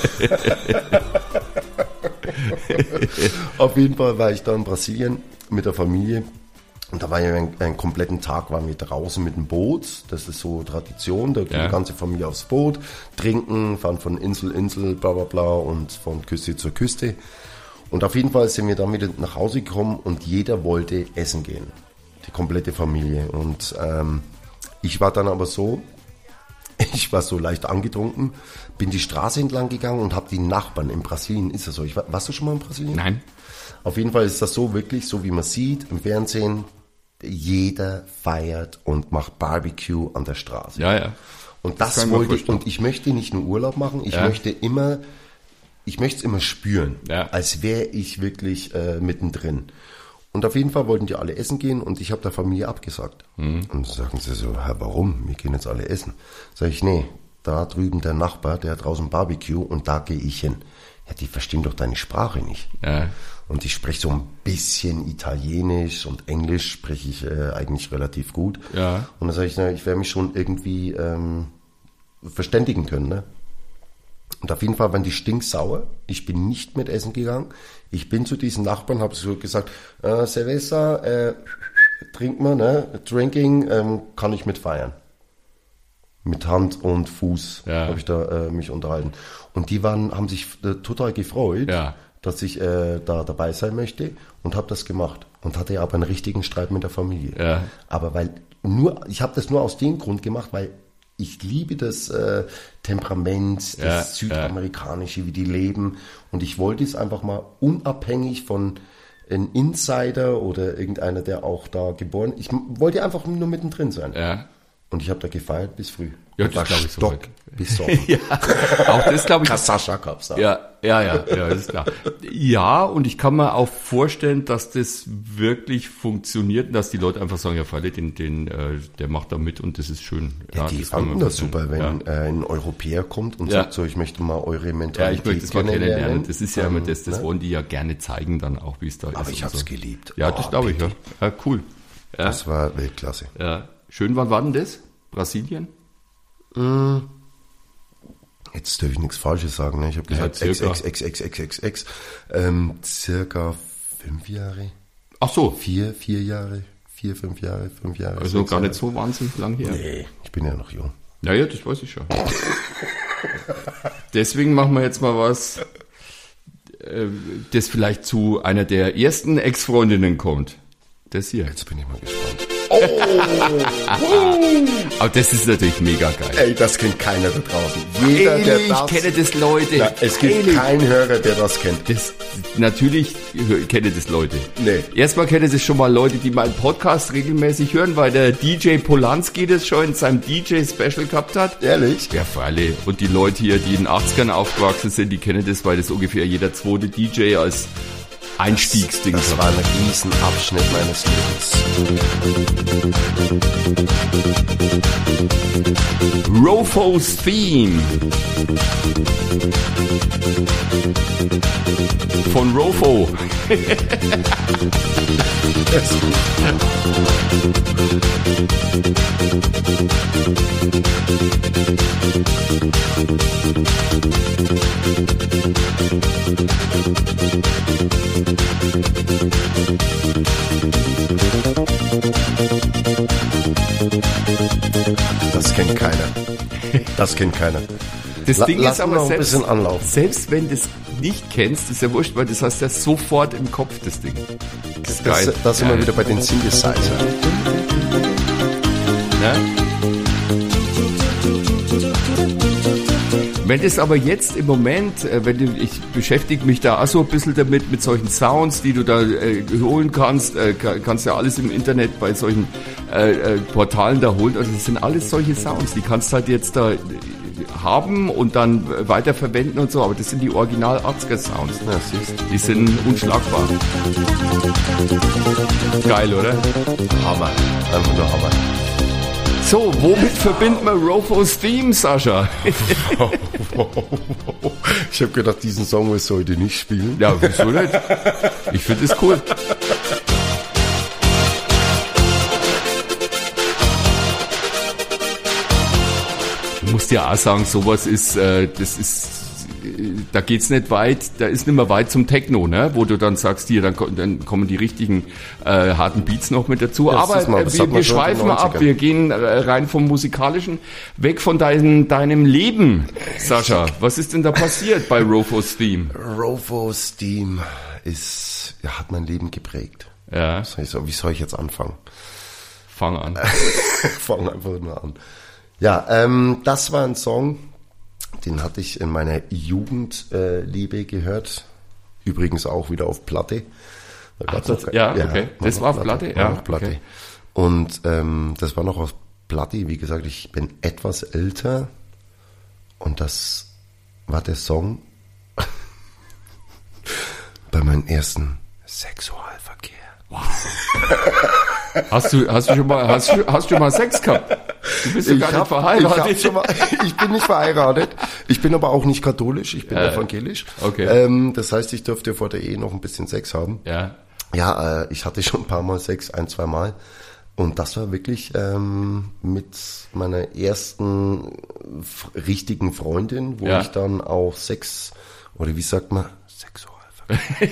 Auf jeden Fall war ich da in Brasilien mit der Familie und da war ja ein, einen kompletten Tag waren wir draußen mit dem Boot. Das ist so Tradition, da geht Ja. die ganze Familie aufs Boot, trinken, fahren von Insel Insel, bla bla bla und von Küste zur Küste. Und auf jeden Fall sind wir dann wieder nach Hause gekommen und jeder wollte essen gehen. Die komplette Familie. Und ähm, ich war dann aber so, ich war so leicht angetrunken, bin die Straße entlang gegangen und habe die Nachbarn, in Brasilien ist das so, ich, war- warst du schon mal in Brasilien? Nein. Auf jeden Fall ist das so wirklich, so wie man sieht im Fernsehen, jeder feiert und macht Barbecue an der Straße. Ja, ja. Und das, kann ich mir wollte ich, vorstellen. und ich möchte nicht nur Urlaub machen, ich Ja. möchte immer, ich möchte es immer spüren, Ja. als wäre ich wirklich äh, mittendrin. Und auf jeden Fall wollten die alle essen gehen und ich habe der Familie abgesagt. Mhm. Und sagen sie so, Herr, warum? Wir gehen jetzt alle essen. Sag ich, nee, da drüben der Nachbar, der hat draußen Barbecue und da gehe ich hin. Ja, die verstehen doch deine Sprache nicht. Ja. Und ich spreche so ein bisschen Italienisch und Englisch spreche ich äh, eigentlich relativ gut. Ja. Und dann sage ich, na, ich werde mich schon irgendwie ähm, verständigen können. Ne? Und auf jeden Fall waren die stinksauer. Ich bin nicht mit essen gegangen. Ich bin zu diesen Nachbarn, habe so gesagt, äh, Cerveza, äh, trink mal, ne? Drinking, ähm, kann ich mit feiern. Mit Hand und Fuß Ja. habe ich da äh, mich unterhalten. Und die waren, haben sich äh, total gefreut, Ja. dass ich äh, da dabei sein möchte und habe das gemacht. Und hatte aber einen richtigen Streit mit der Familie. Ja. Aber weil nur, ich habe das nur aus dem Grund gemacht, weil ich liebe das äh, Temperament, das Ja, Südamerikanische, wie die leben. Und ich wollte es einfach mal unabhängig von einem Insider oder irgendeiner, der auch da geboren ist. Ich m- wollte einfach nur mittendrin sein. Ja. Und ich habe da gefeiert bis früh. Ja, Und das war glaub ich stock soweit. bis Sonntag. Ja, auch das glaube ich. Kasascha gab's da. Ja, ja, ja, ja, das ist klar. Ja, und ich kann mir auch vorstellen, dass das wirklich funktioniert, dass die Leute einfach sagen, ja, Falle, den, den, äh, der macht da mit und das ist schön. Ja, Die das kann man fanden das vorstellen. super, wenn Ja. äh, ein Europäer kommt und Ja. sagt so, ich möchte mal eure Ja, Mentalität ich möchte es mal kennenlernen. Das ist ja immer das, das ne? wollen die ja gerne zeigen dann auch, wie es da ist. Aber ich und hab's so. geliebt. Ja, das Oh, glaube ich, ja. Pitti. Ja, cool. Ja, Das war Weltklasse. ja. Schön, wann war denn das? Brasilien? Jetzt darf ich nichts Falsches sagen. Ne? Ich habe Ja, gesagt, X, circa. X, X, X, X, X, X. Ähm, circa fünf Jahre, Ach so, vier, vier Jahre, vier, fünf Jahre, fünf Jahre. also sechs gar Jahre. nicht so wahnsinnig lang her. Nee, ich bin ja noch jung. Ja, ja, das weiß ich schon. Deswegen machen wir jetzt mal was, äh, das vielleicht zu einer der ersten Ex-Freundinnen kommt. Das hier. Jetzt bin ich mal gespannt. Aber das ist natürlich mega geil. Ey, das kennt keiner da draußen. Jeder, der Ehrlich, das... kenne das Leute. Ja, es gibt Ehrlich. keinen Hörer, der das kennt. Das, natürlich hö- kenne das Leute. Nee. Erstmal kenne das schon mal Leute, die meinen Podcast regelmäßig hören, weil der D J Polanski das schon in seinem D J-Special gehabt hat. Ehrlich? Ja, für alle. Und die Leute hier, die in den achtzigern aufgewachsen sind, die kennen das, weil das ungefähr jeder zweite D J als Einstiegsding Das hat. war ein Riesenabschnitt meines Lebens. Rofos Theme. Von Rofo. Das kennt keiner. Das kennt keiner. Das La- Ding lass ist aber noch ein selbst, bisschen anlaufen. selbst wenn das nicht kennst, ist ja wurscht, weil das hast du ja sofort im Kopf, das Ding. Das ist geil. Das, da sind wir Geil. wieder bei den Synthesizer. Ne? Wenn das aber jetzt im Moment, äh, wenn du, ich beschäftige mich da auch so ein bisschen damit, mit solchen Sounds, die du da äh, holen kannst, äh, kann, kannst ja alles im Internet bei solchen äh, äh, Portalen da holen, also das sind alles solche Sounds, die kannst halt jetzt da äh, haben und dann äh, weiterverwenden und so, aber das sind die Original achtziger Sounds. Ja, siehst du. Die sind unschlagbar. Geil, oder? Hammer. Einfach nur Hammer. So, womit verbinden wir Rofos Theme, Sascha? Ich habe gedacht, diesen Song willst du heute nicht spielen. Ja, wieso nicht? Ich finde es cool. Du musst ja auch sagen, sowas ist, äh, das ist, äh, da geht's nicht weit, da ist nicht mehr weit zum Techno, ne? Wo du dann sagst, hier, dann, ko- dann kommen die richtigen äh, harten Beats noch mit dazu. Ja, Aber das ist mal- äh, das wir, hat man wir schon in den schweifen ab, neunzigern. wir gehen äh, rein vom Musikalischen, weg von dein, deinem Leben, Sascha. Was ist denn da passiert bei Rofos Theme? Rofos Theme ist, ja, hat mein Leben geprägt. Ja, Soll ich so, wie soll ich jetzt anfangen? fang an. Fang einfach nur an. Ja, ähm, das war ein Song, den hatte ich in meiner Jugendliebe äh, Liebe gehört. Übrigens auch wieder auf Platte. Da gab's das- noch- ja, okay. war Das noch war auf Platte? war Ja, noch Platte. okay. Und ähm, das war noch auf Platte. Wie gesagt, ich bin etwas älter. Und das war der Song bei meinem ersten Sexualverkehr. Hast du, hast du schon mal, hast du, hast du schon mal Sex gehabt? Du bist ja gar nicht hab- verheiratet. Ich, hab schon mal, ich bin nicht verheiratet. Ich bin aber auch nicht katholisch. Ich bin Äh, evangelisch. okay. Ähm, das heißt, ich dürfte vor der Ehe noch ein bisschen Sex haben. Ja. Ja, äh, ich hatte schon ein paar Mal Sex, ein, zwei Mal. Und das war wirklich ähm, mit meiner ersten f- richtigen Freundin, wo Ja. ich dann auch Sex, oder wie sagt man, Sexualverkehr,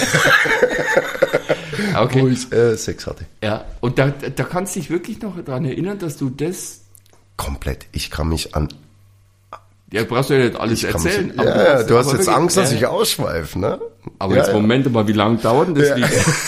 wo Okay. ich äh, Sex hatte. Ja. Und da, da kannst du dich wirklich noch daran erinnern, dass du das, Komplett. Ich kann mich an... ja, brauchst du ja nicht alles Ich kann mich, erzählen. ja, aber ja, kannst- du hast aber jetzt wirklich- Angst, dass ja, ich ausschweife, ne? Aber ja, jetzt ja. Moment mal, wie lange dauert denn das Ja. Lied?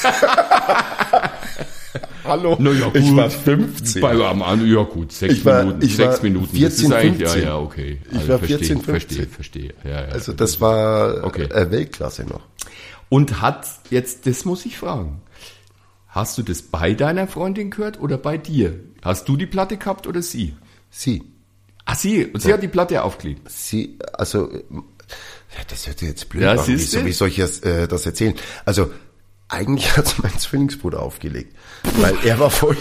Hallo, Na ja, ich gut. war fünfzehn. Bei, am Anfang, ja gut, sechs Ich war- Minuten, ich sechs war Minuten. vierzehn, das ist eigentlich, fünfzehn. ja, ja, okay. Ich Also war verstehe, vierzehn, verstehe, fünfzehn. verstehe. Ja, ja, Also das war Okay. äh, Weltklasse noch. Und hat jetzt, das muss ich fragen, hast du das bei deiner Freundin gehört oder bei dir? Hast du die Platte gehabt oder sie? Sie, Ah, sie. Und sie hat die Platte aufgelegt. sie, also, äh, ja, das hört sich jetzt blöd Ja, an. Wie, siehst so, du? wie soll ich das, äh, das erzählen? Also, eigentlich hat mein Zwillingsbruder aufgelegt, weil er war voll,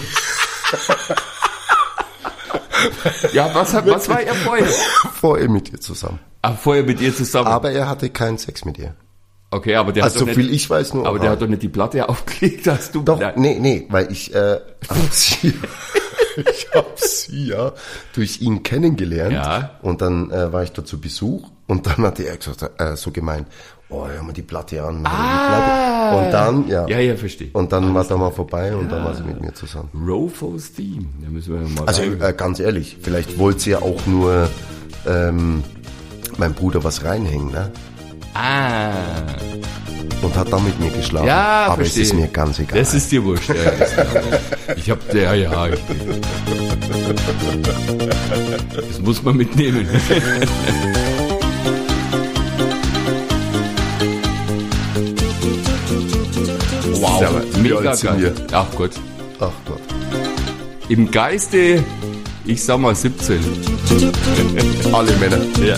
Ja, was, hat, was war er vorher? vorher mit ihr zusammen. Ah, vorher mit ihr zusammen. Aber er hatte keinen Sex mit ihr. Okay, aber der Also, hat so doch viel nicht, ich weiß nur. aber der aha. hat doch nicht die Platte aufgelegt, hast du. Doch, Nein. nee, nee, weil ich, äh, hab sie, ich hab sie ja durch ihn kennengelernt. Ja. Und dann äh, war ich da zu Besuch und dann hat er gesagt, äh, so gemeint, oh, hör mal die Platte an. hör mal die Platte. Und dann, ja. Ja, ja, verstehe. Und dann war da mal vorbei und dann war sie mit mir zusammen. Rofos Theme, da müssen wir mal Also rein. äh, ganz ehrlich, vielleicht wollte sie ja auch nur ähm, mein Bruder was reinhängen, ne? Ah, Und hat dann mit mir geschlafen. ja, Aber verstehe. es ist mir ganz egal. Das ist dir wurscht. Ja, das ich hab, ja, ja, ich, das muss man mitnehmen. Wow, Ja, aber wie mega alt sind geil. wir? Ach Gott. Ach Gott. Im Geiste, ich sag mal siebzehn. Alle Männer. Ja.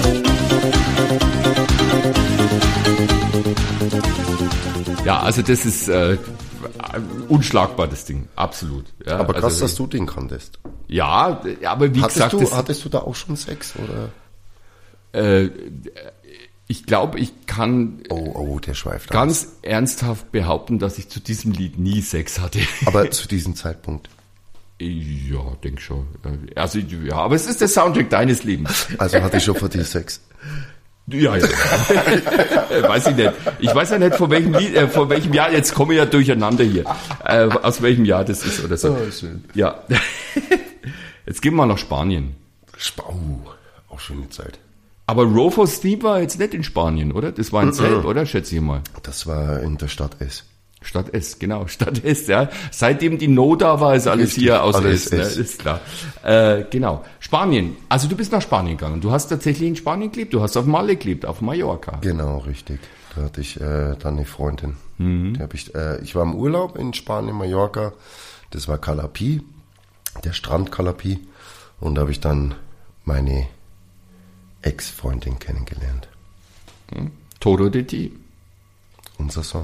Ja, also das ist äh, unschlagbar, das Ding. Absolut. Ja, Aber krass, also, dass du den kanntest. Ja, aber wie Hattest, gesagt, du, das, hattest du da auch schon Sex? Oder? äh, ich glaube, ich kann Oh, oh, der schweift ab. ganz ernsthaft behaupten, dass ich zu diesem Lied nie Sex hatte. Aber zu diesem Zeitpunkt. Ja, denk schon. Also, ja, aber es ist der Soundtrack deines Lebens. Also hatte ich schon vor dir Sex. Ja, ja. Weiß ich nicht. Ich weiß ja nicht, von welchem, Lied, äh, von welchem Jahr, jetzt komme ich ja durcheinander hier, äh, aus welchem Jahr das ist oder so. Oh, schön. Ja. Jetzt gehen wir nach Spanien. Spau. Auch schöne Zeit. Aber Rufus Sleep war jetzt nicht in Spanien, oder? Das war in Zelb, oder? Schätze ich mal. Das war in der Stadt S. Stadt S, genau, Stadt S, ja. Seitdem die No da war, ist alles Richtig, hier aus alles S, ne? S. Ist klar. Äh, genau. Spanien. Also du bist nach Spanien gegangen. Du hast tatsächlich in Spanien gelebt. Du hast auf Malle gelebt, auf Mallorca. Genau, richtig. Da hatte ich äh, dann eine Freundin. Mhm. Die hab ich, äh, ich war im Urlaub in Spanien, Mallorca. Das war Calapí, der Strand Calapí. Und da habe ich dann meine Ex-Freundin kennengelernt. Hm. Todo de ti. Unser Song.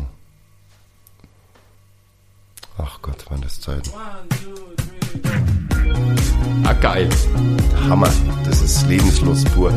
Ach Gott, waren das Zeiten. Ah, geil. Hammer. Das ist Lebenslust pur.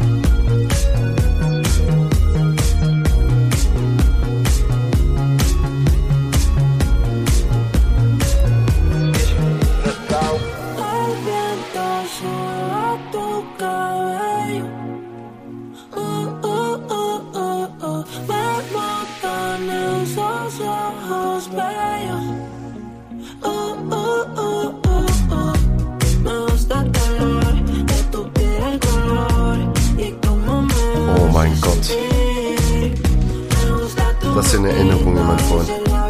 El viento soba tu cabello. Uh, uh, uh, uh, uh. Me matan esos ojos bellos. Uh, uh, uh, uh, uh. Me gusta el color de tu piel, color y cómo me Oh mein Gott. Me gusta tu Das sind Erinnerungen, mein Freund.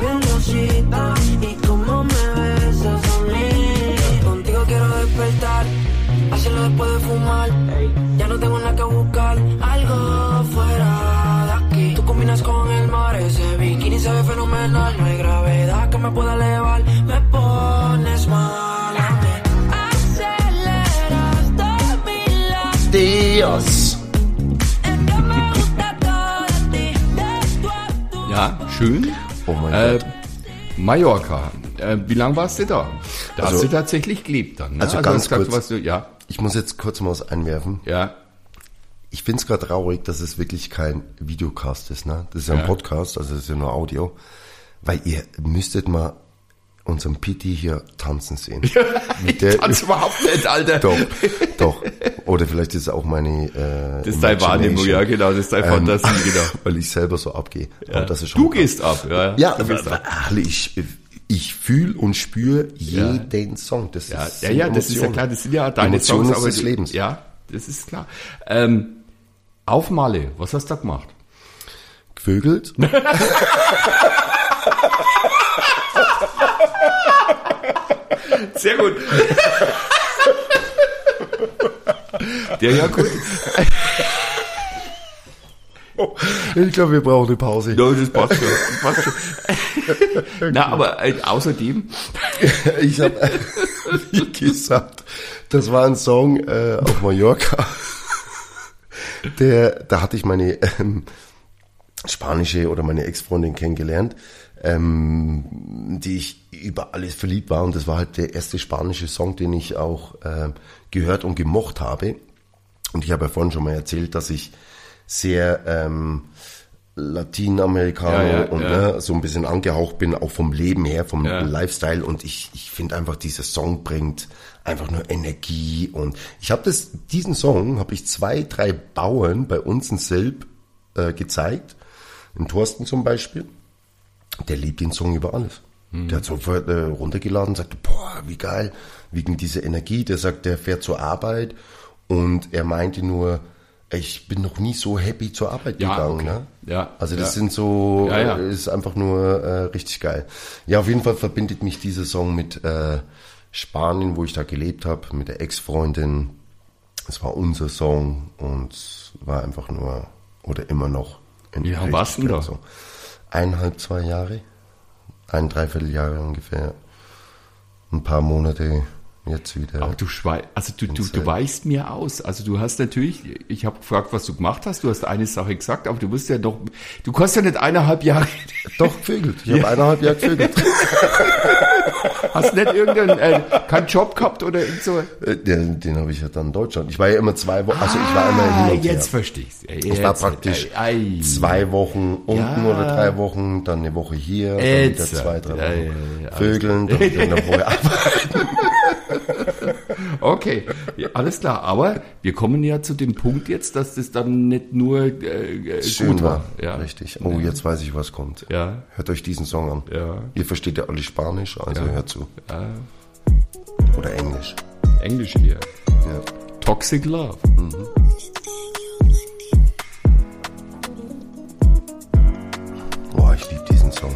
y cómo me besas a mí. Contigo quiero despertar, hacerlo después de fumar. Ya no tengo nada que buscar, algo fuera de aquí. Tú combinas con el mar, ese bikini se ve fenomenal. No hay gravedad que me pueda elevar, me pones mal a mí. Aceleras todo mi lado. Dios. Me gusta todo de ti, de tu a tu. Ja, schön. Oh mein Äh, Gott. Mallorca. Äh, wie lange warst du da? Da Also- hast du tatsächlich gelebt dann. Ne? also du ganz hast gesagt, kurz. was du, ja, Ich muss jetzt kurz mal was einwerfen. ja. Ich find's gerade traurig, dass es wirklich kein Videocast ist. Ne? Das ist ja ein Ja. Podcast, also das ist ja nur Audio. Weil ihr müsstet mal unseren Piti hier tanzen sehen. Mit der- Tanz überhaupt nicht, Alter. Doch, doch. Oder vielleicht ist es auch meine äh, Das ist deine Wahrnehmung, ja genau, das ist deine Fantasie, genau. Weil ich selber so abgehe. Aber das ist schon Du krass. gehst ab, ja. Ja, du aber, gehst ab. aber ich, ich fühle und spüre jeden Song. Das Ja, ist ja, ja, das ist ja Emotion. klar, das sind ja deine Emotion Songs, ist aber des die- Lebens. Ja, das ist klar. Ähm, auf Malle, was hast du da gemacht? Gevögelt. Sehr gut. Der ja gut. Ich glaube, wir brauchen eine Pause. Ja, das passt schon. Das passt schon. Na, aber äh, außerdem, Ich habe, wie gesagt, das war ein Song äh, auf Mallorca. Der, da hatte ich meine ähm, spanische oder meine Ex-Freundin kennengelernt, ähm, die ich über alles verliebt war. Und das war halt der erste spanische Song, den ich auch ähm, gehört und gemocht habe. Und ich habe ja vorhin schon mal erzählt, dass ich sehr ähm, Lateinamerikaner Ja, ja, und ja. Ne, so ein bisschen angehaucht bin, auch vom Leben her, vom Ja. Lifestyle. Und ich, ich finde einfach, dieser Song bringt einfach nur Energie. Und ich habe das, diesen Song habe ich zwei, drei Bauern bei uns in Selb äh, gezeigt. In Thorsten zum Beispiel. Der liebt den Song über alles. Mhm. Der hat sofort äh, runtergeladen und sagt, boah, wie geil, wegen dieser Energie. Der sagt, der fährt zur Arbeit und er meinte nur, ich bin noch nie so happy zur Arbeit Ja, gegangen. okay. Ne? Ja, Also das ja. sind so, Ja, ja. äh, ist einfach nur äh, richtig geil. Ja, auf jeden Fall verbindet mich dieser Song mit äh, Spanien, wo ich da gelebt habe, mit der Ex-Freundin. Es war unser Song und war einfach nur, oder immer noch. ein Wie lange richtig warst du denn geiler da? Song. Eineinhalb, zwei Jahre. Ein Dreivierteljahre ungefähr. Ein paar Monate jetzt wieder. aber du schwei also du, du, du weichst mir aus. Also du hast natürlich, ich habe gefragt, was du gemacht hast, du hast eine Sache gesagt, aber du musst ja doch, du kannst ja nicht eineinhalb Jahre, Doch, gevögelt. Ich habe eineinhalb Jahre gevögelt. hast nicht irgendeinen, äh, keinen Job gehabt oder irgend so. Äh, Den, den habe ich ja dann in Deutschland. Ich war ja immer zwei Wochen, also ich war immer hin Ah, und her. jetzt verstehe ich's. Ja, Ich war jetzt- praktisch äh, ei. zwei Wochen unten Ja. oder drei Wochen, dann eine Woche hier, dann wieder Jetzt. zwei, drei Ja, Wochen ja, ja, alles Vögeln, dann wieder eine Woche arbeiten. Okay, ja, alles klar. Aber wir kommen ja zu dem Punkt jetzt, dass das dann nicht nur äh, Schön gut war. war, Ja. richtig. Oh, jetzt weiß ich, was kommt. Ja. Hört euch diesen Song an. Ja. Ihr versteht ja alle Spanisch, also hört zu. Ja. Oder Englisch. Englisch hier. Ja. Toxic Love. Everything you ich liebe diesen Song.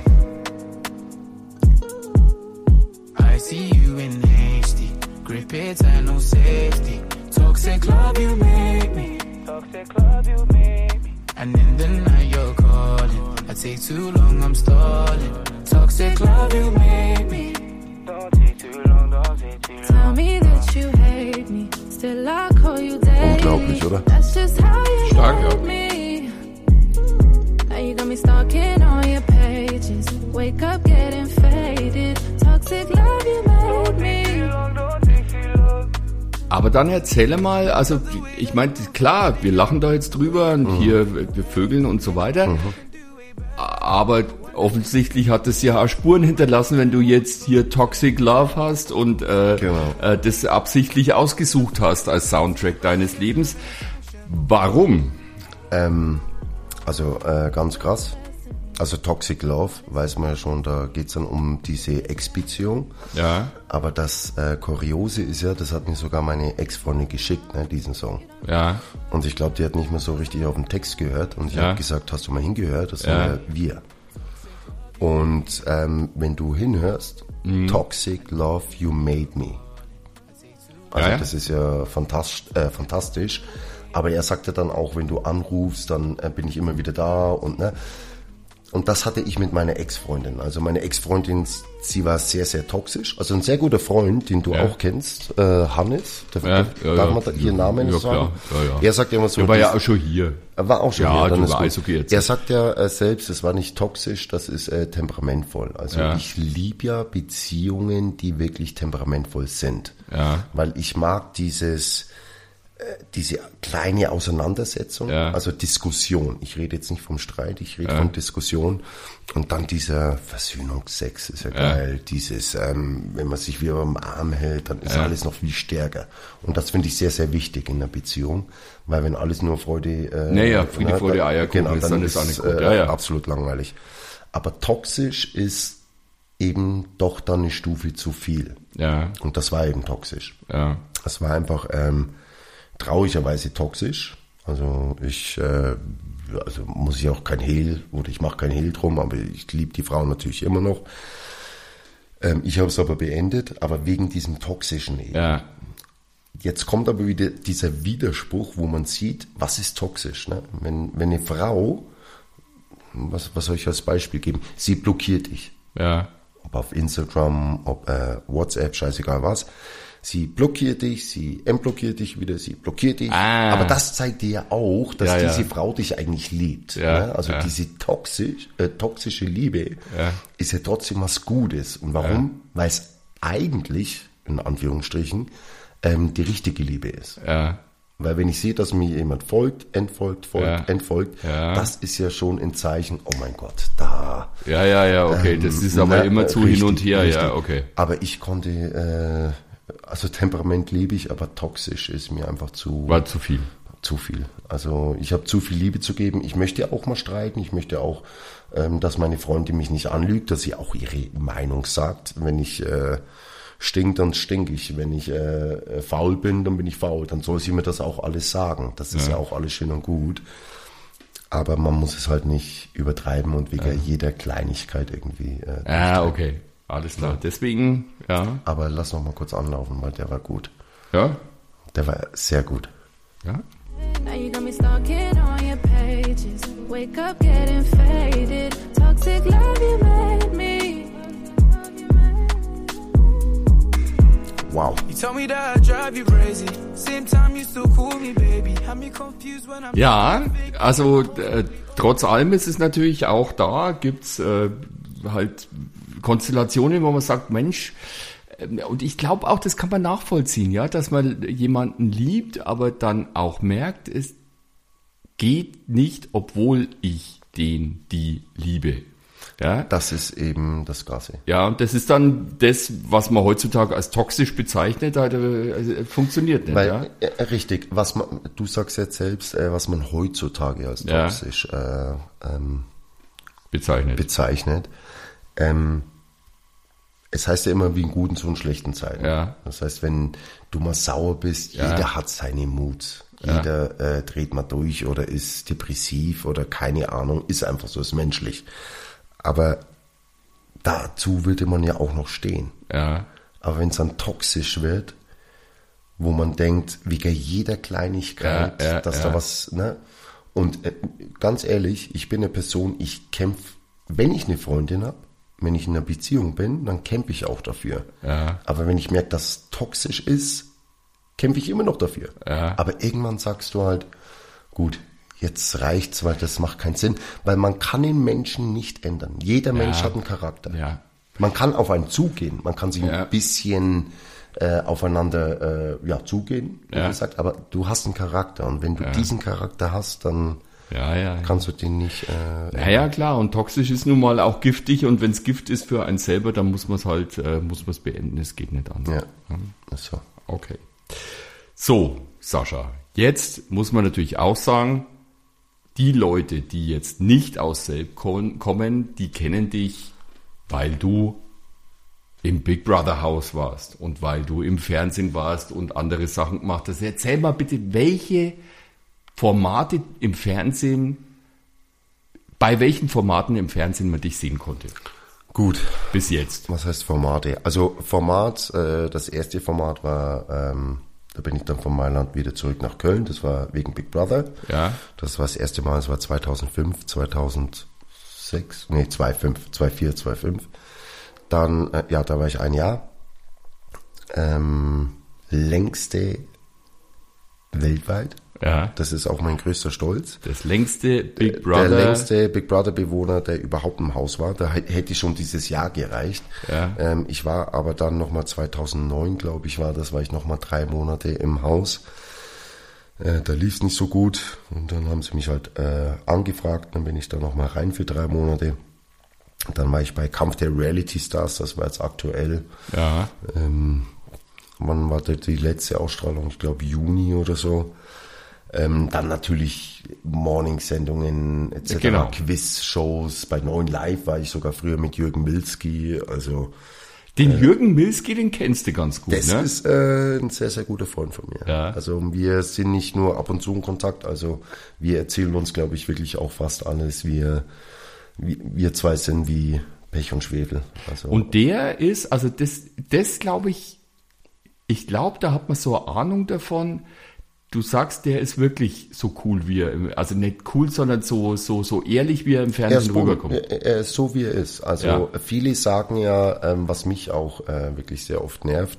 I see you in H D, grip it and no safety. Toxic love you make me, toxic love you make me. And in the night you're calling, I take too long, I'm stalling. Toxic love you make me. Don't take too long, don't take too long. Tell me that you hate me, still I call you daily. Unglaublich, oder? That's just how you Stark, ja. hold me. Now you got me stalking on your pages. Wake up getting faded. Toxic love you made me. Aber dann erzähle mal, also ich meine, klar, wir lachen da jetzt drüber und Mhm. hier wir vögeln und so weiter. Mhm. Aber offensichtlich hat es ja auch Spuren hinterlassen, wenn du jetzt hier Toxic Love hast und äh, Genau. äh, das absichtlich ausgesucht hast als Soundtrack deines Lebens. Warum? Ähm, also äh, ganz krass. Also Toxic Love, weiß man ja schon, da geht's dann um diese Ex-Beziehung. Ja, Aber das äh, Kuriose ist ja, das hat mir sogar meine Ex-Freundin geschickt, ne, diesen Song. ja, Und ich glaube, die hat nicht mehr so richtig auf den Text gehört. Und ich Ja. habe gesagt, hast du mal hingehört? Das sind Ja. ja wir. Und ähm, wenn du hinhörst, Mhm. Toxic Love, You Made Me. Also Ja, ja. das ist ja fantastisch, äh, fantastisch. Aber er sagte dann auch, wenn du anrufst, dann äh, bin ich immer wieder da und ne. Und das hatte ich mit meiner Ex-Freundin. Also meine Ex-Freundin, sie war sehr, sehr toxisch. Also ein sehr guter Freund, den du Ja. auch kennst, äh, Hannes. Der, Ja, ja, darf ja. man da ihren Namen Ja, sagen? klar. Ja, ja. Er sagt immer so. der war ja dies- auch schon hier. er war auch schon Ja, hier, dann du ist war gut. Eishockey jetzt. Er sagt ja äh, selbst, es war nicht toxisch, das ist äh, temperamentvoll. Also Ja. ich liebe ja Beziehungen, die wirklich temperamentvoll sind. Ja. Weil ich mag dieses, äh, diese kleine Auseinandersetzung, Ja. also Diskussion. Ich rede jetzt nicht vom Streit, ich rede Ja. von Diskussion. Und dann dieser Versöhnungsex ist ja, geil. Dieses, ähm, wenn man sich wieder am Arm hält, dann ist Ja. alles noch viel stärker. Und das finde ich sehr, sehr wichtig in einer Beziehung. Weil wenn alles nur Freude... Äh, Naja, Friede, ne, Freude, dann- Eierkuchen genau, ist, dann dann ist auch nicht gut. Äh, Ja, ja. absolut langweilig. Aber toxisch ist eben doch dann eine Stufe zu viel. Ja, Und das war eben toxisch. ja, Das war einfach ähm, traurigerweise toxisch. Also ich, äh, also muss ich auch kein Hehl, oder ich mache kein Hehl drum, aber ich liebe die Frau natürlich immer noch. Ähm, ich habe es aber beendet, aber wegen diesem toxischen eben. ja, Jetzt kommt aber wieder dieser Widerspruch, wo man sieht, was ist toxisch. Ne? Wenn, wenn eine Frau, was, was soll ich als Beispiel geben, sie blockiert dich. ja, Ob auf Instagram, ob äh, WhatsApp, scheißegal was. Sie blockiert dich, sie entblockiert dich wieder, sie blockiert dich. Ah. Aber das zeigt dir ja auch, dass Ja, ja. diese Frau dich eigentlich liebt. Ja, ne? Also ja. diese toxisch, äh, toxische Liebe Ja. ist ja trotzdem was Gutes. Und warum? Weil es eigentlich, in Anführungsstrichen, ähm, die richtige Liebe ist. ja, Weil wenn ich sehe, dass mir jemand folgt, entfolgt, folgt, Ja. entfolgt, Ja. das ist ja schon ein Zeichen, oh mein Gott, da... ja, ja, ja, okay, das ist aber Na, immer zu richtig, hin und her, richtig. ja, okay. Aber ich konnte, äh, also Temperament liebe ich, aber toxisch ist mir einfach zu, War zu viel. zu viel. Also ich habe zu viel Liebe zu geben. Ich möchte auch mal streiten. Ich möchte auch, ähm, dass meine Freundin mich nicht anlügt, dass sie auch ihre Meinung sagt. Wenn ich äh, stink, dann stink ich. Wenn ich äh, faul bin, dann bin ich faul. Dann soll sie mir das auch alles sagen. Das ist ja, Ja. auch alles schön und gut. Aber man muss es halt nicht übertreiben und wegen jeder Kleinigkeit irgendwie. Äh, Ah, okay, alles klar. Deswegen, ja, Aber lass noch mal kurz anlaufen, weil der war gut. ja, Der war sehr gut. ja. Now you got me stalking on your pages. Wake up getting faded. Toxic love you made me. Wow. You told me that I drive you crazy. Same time you still call me baby. Have me confused when I'm Ja, also äh, trotz allem ist es natürlich auch da, gibt's äh, halt Konstellationen, wo man sagt, Mensch, äh, und ich glaube auch, das kann man nachvollziehen, ja, dass man jemanden liebt, aber dann auch merkt, es geht nicht, obwohl ich den, die liebe. Ja, Das ist eben das Krasse. ja, und das ist dann das, was man heutzutage als toxisch bezeichnet, halt, äh, funktioniert nicht. Weil, ja? äh, richtig, was man, du sagst jetzt selbst, äh, was man heutzutage als Ja. toxisch äh, ähm, Bezeichnet. bezeichnet. Ähm, es heißt ja immer wie in guten so in schlechten Zeiten. Ja. Das heißt, wenn du mal sauer bist, Ja. jeder hat seine Mut. Ja. Jeder äh, dreht mal durch oder ist depressiv oder keine Ahnung, ist einfach so, ist menschlich. Aber dazu würde man ja auch noch stehen. Ja. Aber wenn es dann toxisch wird, wo man denkt, wegen jeder Kleinigkeit, Ja, ja, dass ja. da was, ne? Und äh, ganz ehrlich, ich bin eine Person, ich kämpfe, wenn ich eine Freundin habe, wenn ich in einer Beziehung bin, dann kämpfe ich auch dafür. Ja. Aber wenn ich merke, dass es toxisch ist, kämpfe ich immer noch dafür. Ja. Aber irgendwann sagst du halt, gut, jetzt reicht's, weil das macht keinen Sinn. Weil man kann den Menschen nicht ändern. Jeder Mensch hat einen Charakter. Ja. Man kann auf einen zugehen, man kann sich Ja. ein bisschen äh, aufeinander äh, ja, zugehen, wie Ja. gesagt, aber du hast einen Charakter und wenn du diesen Charakter hast, dann Ja, ja. ja. kannst du den nicht... Äh, Naja, klar, und toxisch ist nun mal auch giftig und wenn es Gift ist für einen selber, dann muss man es halt, äh, muss man es beenden, es geht nicht anders. ja, ist so. Okay. So, Sascha, jetzt muss man natürlich auch sagen, die Leute, die jetzt nicht aus Selb kon- kommen, die kennen dich, weil du im Big Brother Haus warst und weil du im Fernsehen warst und andere Sachen gemacht hast. Erzähl mal bitte, welche Formate im Fernsehen, bei welchen Formaten im Fernsehen man dich sehen konnte. Gut, Bis jetzt. was heißt Formate? Also Format, äh, das erste Format war, ähm, da bin ich dann von Mailand wieder zurück nach Köln, das war wegen Big Brother. Ja. Das war das erste Mal, das war zweitausendfünf, zweitausendsechs, nee, zweitausendfünf, zweitausendvier, zweitausendfünf. Dann, äh, ja, da war ich ein Jahr. Ähm, längste weltweit. Ja. Das ist auch mein größter Stolz. Das längste Big Brother. Der längste Big Brother Bewohner, der überhaupt im Haus war. Da h- hätte schon dieses Jahr gereicht. Ja. Ähm, ich war aber dann nochmal zweitausendneun, glaube ich, war das, war ich nochmal drei Monate im Haus. Äh, da lief es nicht so gut. Und dann haben sie mich halt äh, angefragt. Dann bin ich da nochmal rein für drei Monate. Dann war ich bei Kampf der Reality Stars, das war jetzt aktuell. Ja. Ähm, wann war die, die letzte Ausstrahlung? Ich glaube Juni oder so. Ähm, dann natürlich Morning-Sendungen et cetera, Genau. Quiz-Shows. Bei neun Live war ich sogar früher mit Jürgen Milski. Also Den Jürgen Milski, den kennst du ganz gut, das ne? ist äh, ein sehr, sehr guter Freund von mir. Ja. Also wir sind nicht nur ab und zu in Kontakt, also wir erzählen uns, glaube ich, wirklich auch fast alles. Wir, wir, wir zwei sind wie Pech und Schwefel. Also, Und der ist, also das, das glaube ich, ich glaube, da hat man so eine Ahnung davon. Du sagst, der ist wirklich so cool, wie er, im- also nicht cool, sondern so, so, so ehrlich, wie er im er Fernsehen ist, boden, rüberkommt. er, er ist so, wie er ist. Also Ja. viele sagen ja, ähm, was mich auch äh, wirklich sehr oft nervt,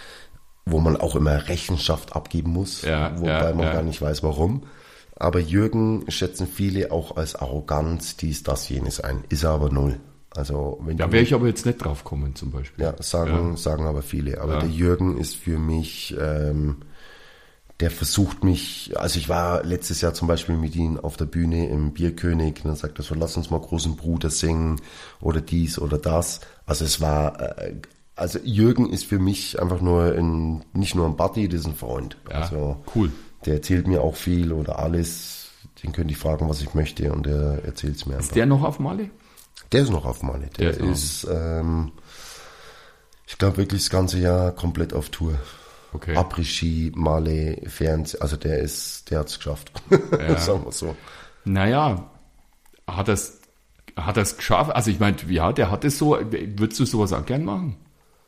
wo man auch immer Rechenschaft abgeben muss, Ja, wobei ja, man ja. gar nicht weiß, warum. Aber Jürgen schätzen viele auch als arrogant, dies, das, jenes ein. Ist er aber null. Also wenn Da du- wäre ich aber jetzt nicht drauf kommen, zum Beispiel. Ja, sagen, sagen aber viele. Aber Ja. der Jürgen ist für mich, ähm, der versucht mich, also ich war letztes Jahr zum Beispiel mit ihm auf der Bühne im Bierkönig, und dann sagt er so, lass uns mal großen Bruder singen oder dies oder das. Also es war, äh, also Jürgen ist für mich einfach nur ein, nicht nur ein Buddy, das ist ein Freund. Ja, Also cool. der erzählt mir auch viel oder alles. Den könnte ich fragen, was ich möchte, und der erzählt es mir einfach. Ist der noch auf Mali? Der ist noch auf Mali. Der, Der ist ist, ähm, ich glaube wirklich das ganze Jahr komplett auf Tour. Okay. Après-Ski, Mali, Fernsehen, also der ist, der hat's geschafft. Sagen wir so. Naja, hat das, hat das geschafft? Also ich meine, ja, der hat es so, würdest du sowas auch gern machen?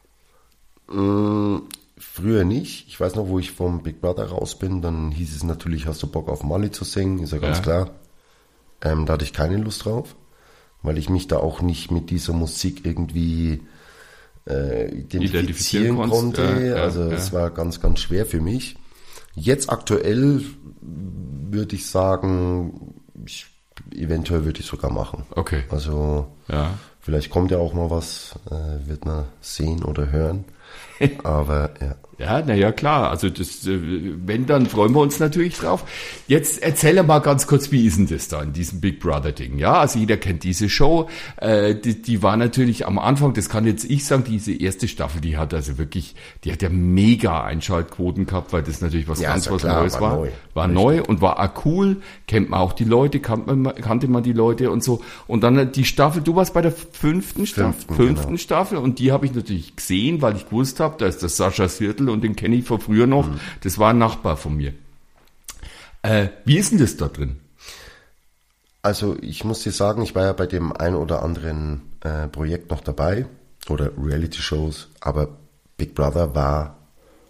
Früher nicht. Ich weiß noch, wo ich vom Big Brother raus bin, dann hieß es natürlich, hast du Bock auf Mali zu singen? Ist ja ganz Ja. klar. Ähm, da hatte ich keine Lust drauf, weil ich mich da auch nicht mit dieser Musik irgendwie äh, identifizieren, Identifizieren konnte. konntest, ja, ja, also ja. es war ganz, ganz schwer für mich. Jetzt aktuell würde ich sagen, ich, eventuell würde ich sogar machen. Okay. Also Ja. vielleicht kommt ja auch mal was, äh, wird man sehen oder hören. Aber ja. Ja, naja, klar. Also das, äh, wenn, dann freuen wir uns natürlich drauf. Jetzt erzähl mal ganz kurz, wie ist denn das da in diesem Big Brother Ding? Ja, also jeder kennt diese Show. Äh, die, die war natürlich am Anfang, das kann jetzt ich sagen, diese erste Staffel, die hat also wirklich, die hat ja mega Einschaltquoten gehabt, weil das natürlich was Ja, ganz ist ja was klar, Neues war war. neu. War Richtig. neu und war auch cool. Kennt man auch die Leute, kannte man, kannte man die Leute und so. Und dann die Staffel, du warst bei der fünften Staffel, Fünften, fünften genau. Staffel, und die habe ich natürlich gesehen, weil ich gewusst habe, da ist das Sascha Viertel und den kenne ich von früher noch. Mhm. Das war ein Nachbar von mir. Äh, wie ist denn das da drin? also ich muss dir sagen, ich war ja bei dem ein oder anderen äh, Projekt noch dabei oder Reality-Shows, aber Big Brother war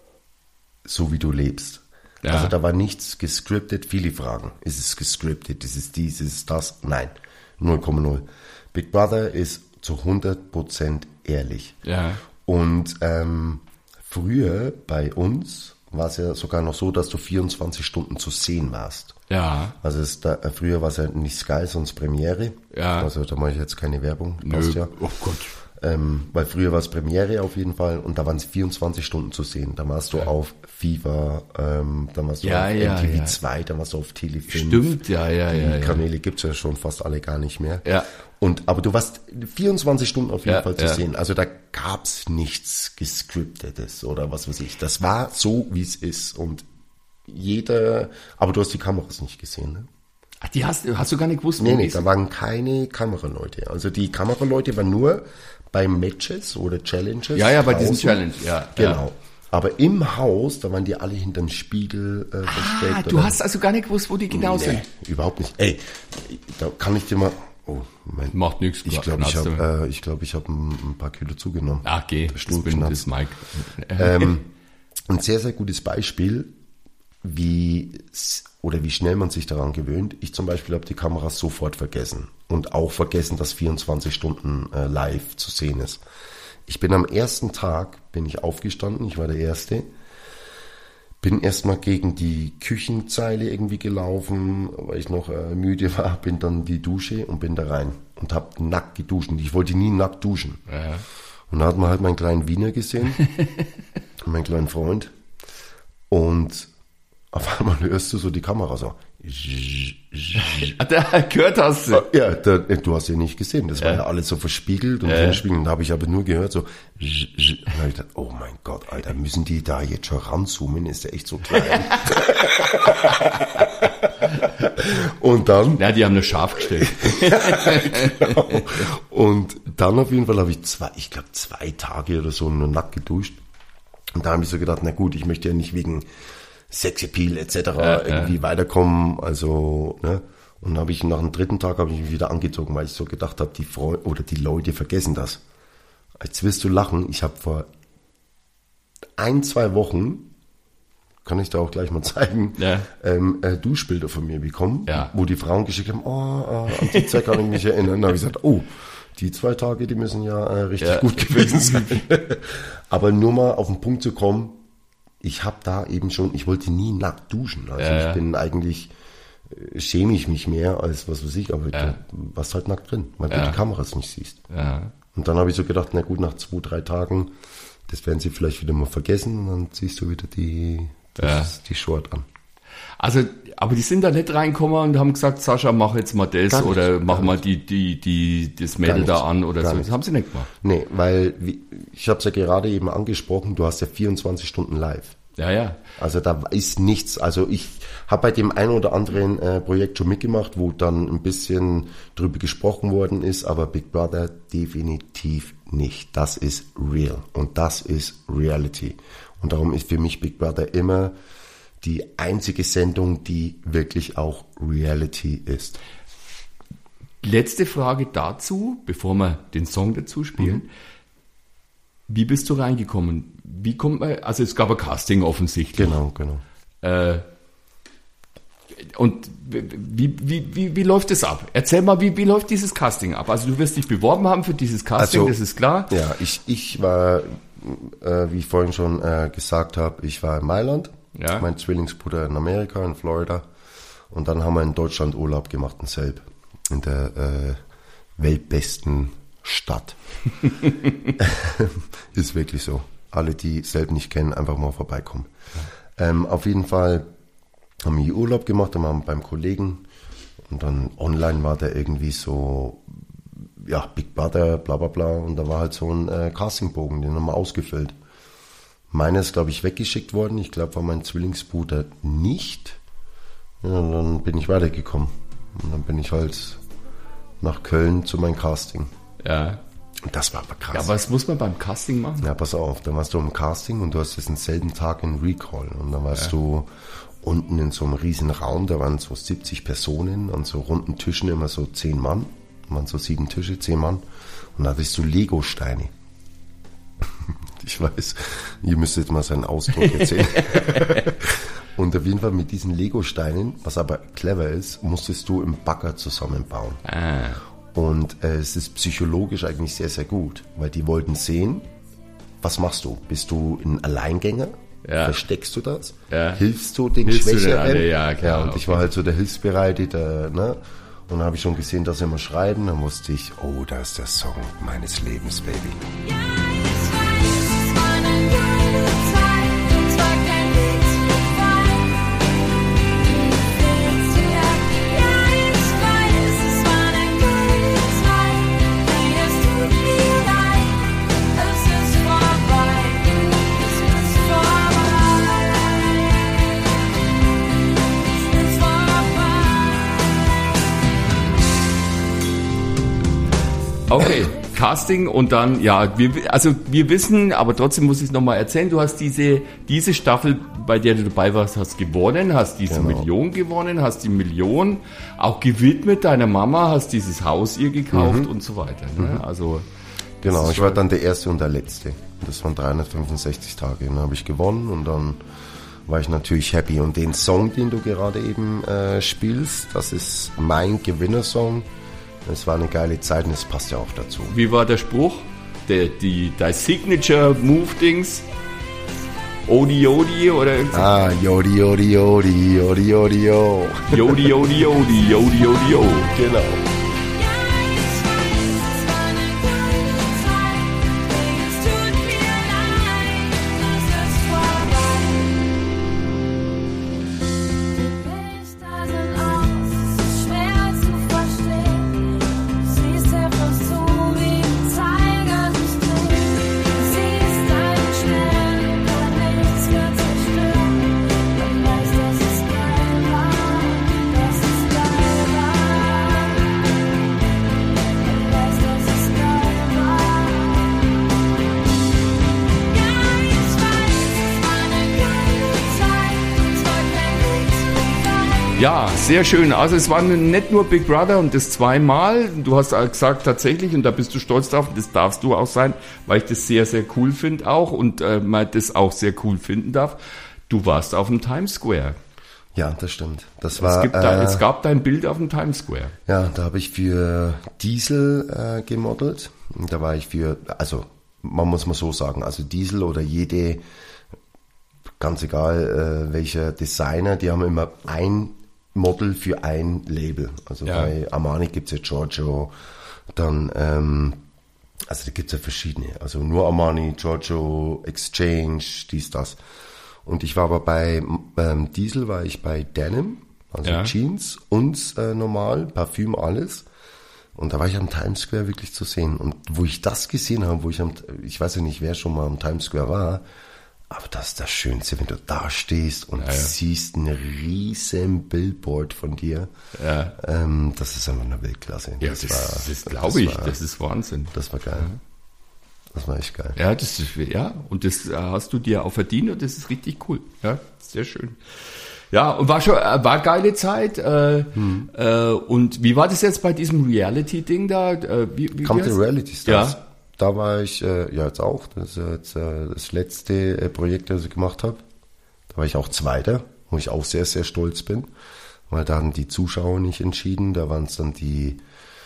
so, wie du lebst. Ja. Also da war nichts gescriptet. Viele fragen, ist es gescriptet, ist es dies, ist es das? Nein, null Komma null. Big Brother ist zu hundert Prozent ehrlich. Ja. Und ähm, früher bei uns war es ja sogar noch so, dass du vierundzwanzig Stunden zu sehen warst. Ja. Also es da, äh, früher war es ja nicht Sky, sonst Premiere. Ja. Also da mache ich jetzt keine Werbung. Nö. Passt ja. Oh Gott. Ähm, weil früher war es Premiere auf jeden Fall und da waren es vierundzwanzig Stunden zu sehen. Da warst du ja. auf FIFA, ähm, dann warst du Ja, auf ja, M T V ja. zwei, dann warst du auf Tele fünf. Stimmt, ja, ja, Die ja. ja. Kanäle gibt's ja schon fast alle gar nicht mehr. Ja. Und, aber du warst vierundzwanzig Stunden auf jeden Ja, Fall zu ja. sehen. Also da gab's nichts gescriptetes oder was weiß ich. Das war so, wie es ist. Und jeder, aber du hast die Kameras nicht gesehen, ne? Ach, die hast, hast du gar nicht gewusst? Nee, wo nee, die da sind? waren keine Kameraleute. Also die Kameraleute waren nur bei Matches oder Challenges. Ja, ja, bei diesen draußen. Challenge, ja. Genau. Ja. Aber im Haus, da waren die alle hinterm Spiegel äh, versteckt. Ah, du oder- hast also gar nicht gewusst, wo die genau nee, sind. überhaupt nicht. Ey, da kann ich dir mal... Oh, Moment. Macht nichts. Ich glaube, ich habe äh, ich glaub, ich hab ein, ein paar Kilo zugenommen. Ah, okay, das bin das Mike. Ähm, ein sehr, sehr gutes Beispiel, wie s- oder wie schnell man sich daran gewöhnt. Ich zum Beispiel habe die Kameras sofort vergessen und auch vergessen, dass vierundzwanzig Stunden äh, live zu sehen ist. Ich bin am ersten Tag, bin ich aufgestanden, ich war der Erste, bin erstmal gegen die Küchenzeile irgendwie gelaufen, weil ich noch äh, müde war, bin dann in die Dusche und bin da rein und habe nackt geduscht. Und ich wollte nie nackt duschen. Ja. Und da hat man halt meinen kleinen Wiener gesehen, meinen kleinen Freund. Und auf einmal hörst du so die Kamera so. Ah, da gehört hast du. Ja, da, du hast ja nicht gesehen. Das war ja alles so verspiegelt und Ja. verspiegelt. Und da habe ich aber nur gehört so. Und da hab ich gedacht, oh mein Gott, Alter, müssen die da jetzt schon ranzoomen? Ist der echt so klein? Und dann, Ja, die haben eine scharf gestellt. genau. Und dann auf jeden Fall habe ich zwei, ich glaube zwei Tage oder so nur nackt geduscht. Und da habe ich so gedacht, na gut, ich möchte ja nicht wegen Sexappeal et cetera Ja, irgendwie ja. weiterkommen. Also, ne? Und dann habe ich nach dem dritten Tag habe ich mich wieder angezogen, weil ich so gedacht habe, die Freunde oder die Leute vergessen das. Jetzt wirst du lachen. Ich habe vor ein, zwei Wochen, kann ich da auch gleich mal zeigen, Ja. ähm, äh, Duschbilder von mir bekommen, Ja. wo die Frauen geschickt haben, oh, äh, an die Zeit kann ich mich erinnern. Da habe ich gesagt, oh, die zwei Tage, die müssen ja äh, richtig Ja. gut gewesen sein. Aber nur mal auf den Punkt zu kommen, ich habe da eben schon, ich wollte nie nackt duschen. Also Ja, ja. ich bin eigentlich, äh, schäme ich mich mehr als was weiß ich, aber Ja. du warst halt nackt drin, weil Ja. du die Kameras nicht siehst. Ja. Und dann habe ich so gedacht, na gut, nach zwei, drei Tagen, das werden sie vielleicht wieder mal vergessen und dann ziehst du wieder die, das, die Short an. Also, aber die sind da nicht reingekommen und haben gesagt, Sascha, mach jetzt mal das Gar nicht, oder mach gar mal nicht. die, die, die, das Mädel Gar da nicht, an oder gar so. nicht. Das haben sie nicht gemacht. Nee, weil, wie, ich habe es ja gerade eben angesprochen, du hast ja vierundzwanzig Stunden live. Ja, ja. Also da ist nichts, also ich habe bei dem einen oder anderen äh, Projekt schon mitgemacht, wo dann ein bisschen drüber gesprochen worden ist, aber Big Brother definitiv nicht. Das ist real und das ist Reality. Und darum ist für mich Big Brother immer die einzige Sendung, die wirklich auch Reality ist. Letzte Frage dazu, bevor wir den Song dazu spielen. Mhm. Wie bist du reingekommen? Wie kommt man, also es gab ein Casting offensichtlich. Genau, genau. Äh, und wie, wie, wie, wie läuft es ab? Erzähl mal, wie, wie läuft dieses Casting ab? Also du wirst dich beworben haben für dieses Casting, Also, das ist klar. Ja, ich, ich war, äh, wie ich vorhin schon äh, gesagt habe, ich war in Mailand, Ja. mein Zwillingsbruder in Amerika, in Florida. Und dann haben wir in Deutschland Urlaub gemacht in Selb, in der äh, weltbesten Stadt. Ist wirklich so. Alle, die Selb nicht kennen, einfach mal vorbeikommen. Ja. Ähm, auf jeden Fall haben wir hier Urlaub gemacht, dann waren wir beim Kollegen und dann online war der irgendwie so, ja, Big Brother, bla bla bla, und da war halt so ein äh, Castingbogen, den haben wir ausgefüllt. Meiner ist, glaube ich, weggeschickt worden, ich glaube, war mein Zwillingsbruder nicht. Ja, und dann bin ich weitergekommen. Und dann bin ich halt nach Köln zu meinem Casting. Ja. Und das war aber krass. Ja, was muss man beim Casting machen? Ja, pass auf, dann warst du im Casting und du hast jetzt denselben Tag in Recall und dann warst Ja. du unten in so einem riesen Raum, da waren so siebzig Personen an so runden Tischen, immer so zehn Mann, waren so sieben Tische, zehn Mann, und da hattest du Lego-Steine. Ich weiß, ihr müsstet mal seinen Ausdruck erzählen. Und auf jeden Fall mit diesen Lego-Steinen, was aber clever ist, musstest du im Bagger zusammenbauen. Ah. Und äh, es ist psychologisch eigentlich sehr, sehr gut, weil die wollten sehen, was machst du? Bist du ein Alleingänger? Ja. Versteckst du das? Ja. Hilfst du den Hilfst du Schwächeren? den alle? Ja, klar, ja, und okay. ich war halt so der Hilfsbereite, der, ne? Und dann habe ich schon gesehen, dass sie immer schreiben. Dann wusste ich, oh, da ist der Song meines Lebens, Baby. Ja, ich weiß, es war eine geile Zeit, und zwar kein Weg zu weit. Fehlst du ja? Ja, ich weiß, es war eine geile Zeit, nee, es tut mir leid, es ist vorbei, es ist vorbei, es ist vorbei. Okay, Casting und dann, ja, wir, also wir wissen, aber trotzdem muss ich es nochmal erzählen, du hast diese, diese Staffel, bei der du dabei warst, hast gewonnen, hast diese Genau. Million gewonnen, hast die Million auch gewidmet deiner Mama, hast dieses Haus ihr gekauft und so weiter. Ne? Also Genau, ist ich war dann der Erste und der Letzte. Das waren dreihundertfünfundsechzig Tage. Dann habe ich gewonnen und dann war ich natürlich happy. Und den Song, den du gerade eben äh, spielst, das ist mein Gewinnersong. Es war eine geile Zeit und es passt ja auch dazu. wie war der Spruch? Der, die, dein Signature-Move-Dings? Odi Odi oder irgendwie? Ah, Jodi, Jodi, Jodi, Jodi, Jodi, Jo. Jodi Jodi Jodi Jodi Jodi Jo. Genau. Ja, ich weiß, es war eine geile Zeit, nee, es tut mir leid, es ist vorbei. Die Lichter sind aus, es ist schwer zu verstehen. Du siehst einfach so, wie ein Zeigersystem. Du siehst einen Stern, der nichts mehr zerstört. Und weißt, dass es geil war, dass es geil war. Und weißt, dass es geil war. Ja, ich weiß, es war eine geile Zeit, und zwar kein Weg zu weit. Ja, sehr schön. Also es war nicht nur Big Brother und das zweimal. Du hast gesagt tatsächlich, und da bist du stolz drauf, das darfst du auch sein, weil ich das sehr, sehr cool finde auch und äh, man das auch sehr cool finden darf. Du warst auf dem Times Square. Ja, das stimmt. Das Es, war, gibt da, äh, es gab dein Bild auf dem Times Square. ja, da habe ich für Diesel äh, gemodelt. Und da war ich für, also man muss mal so sagen, also Diesel oder jede, ganz egal äh, welcher Designer, die haben immer ein Model für ein Label. Also Ja. bei Armani gibt's ja Giorgio, dann, ähm, also da gibt's ja verschiedene. Also nur Armani, Giorgio, Exchange, dies, das. Und ich war aber bei ähm, Diesel, war ich bei Denim, also Ja. Jeans und äh, normal, Parfüm, alles. Und da war ich am Times Square wirklich zu sehen. Und wo ich das gesehen habe, wo ich am, ich weiß ja nicht, wer schon mal am Times Square war, aber das ist das Schönste, wenn du da stehst und Ja, ja. siehst ein riesen Billboard von dir. Ja, Ähm, das ist einfach eine Weltklasse. ja das, das, das glaube ich. war- Das ist Wahnsinn. Das war geil. Das war echt geil. Ja, das ist, ja, und das äh, hast du dir auch verdient und das ist richtig cool. Ja, sehr schön. Ja, und war schon, äh, war geile Zeit. Äh, Hm. äh, und wie war das jetzt bei diesem Reality-Ding da? Äh, wie, wie Come wie to heißt- Reality Stars. Ja. Da war ich, äh, ja jetzt auch, das ist ja jetzt äh, das letzte äh, Projekt, das ich gemacht habe. Da war ich auch Zweiter, wo ich auch sehr, sehr stolz bin, weil da haben die Zuschauer nicht entschieden, da waren es dann die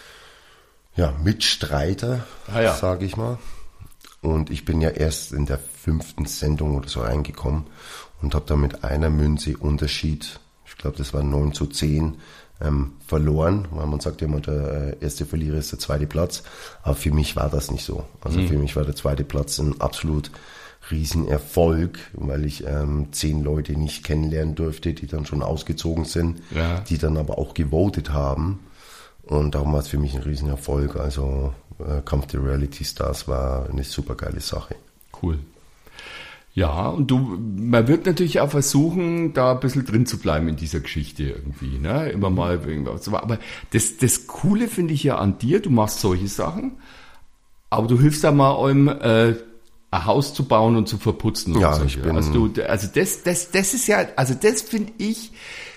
ja, Mitstreiter, Ah, ja. sage ich mal. Und ich bin ja erst in der fünften Sendung oder so reingekommen und habe da mit einer Münze Unterschied, ich glaube das war neun zu zehn, ähm, verloren, weil man sagt ja immer, der äh, erste Verlierer ist der zweite Platz, aber für mich war das nicht so. Also für mich war der zweite Platz ein absolut Riesenerfolg, weil ich ähm, zehn Leute nicht kennenlernen durfte, die dann schon ausgezogen sind, Ja. die dann aber auch gewotet haben. Und darum war es für mich ein Riesenerfolg. Also äh, Kampf der Reality Stars war eine super geile Sache. Cool. Ja, und du, man wird natürlich auch versuchen, da ein bisschen drin zu bleiben in dieser Geschichte irgendwie, ne? Immer mal irgendwas. Aber das, das Coole finde ich ja an dir, du machst solche Sachen, aber du hilfst da mal eurem, äh, ein Haus zu bauen und zu verputzen. Ja, und so. ich bin- Also, du, also das, das, das ist ja, also das finde ich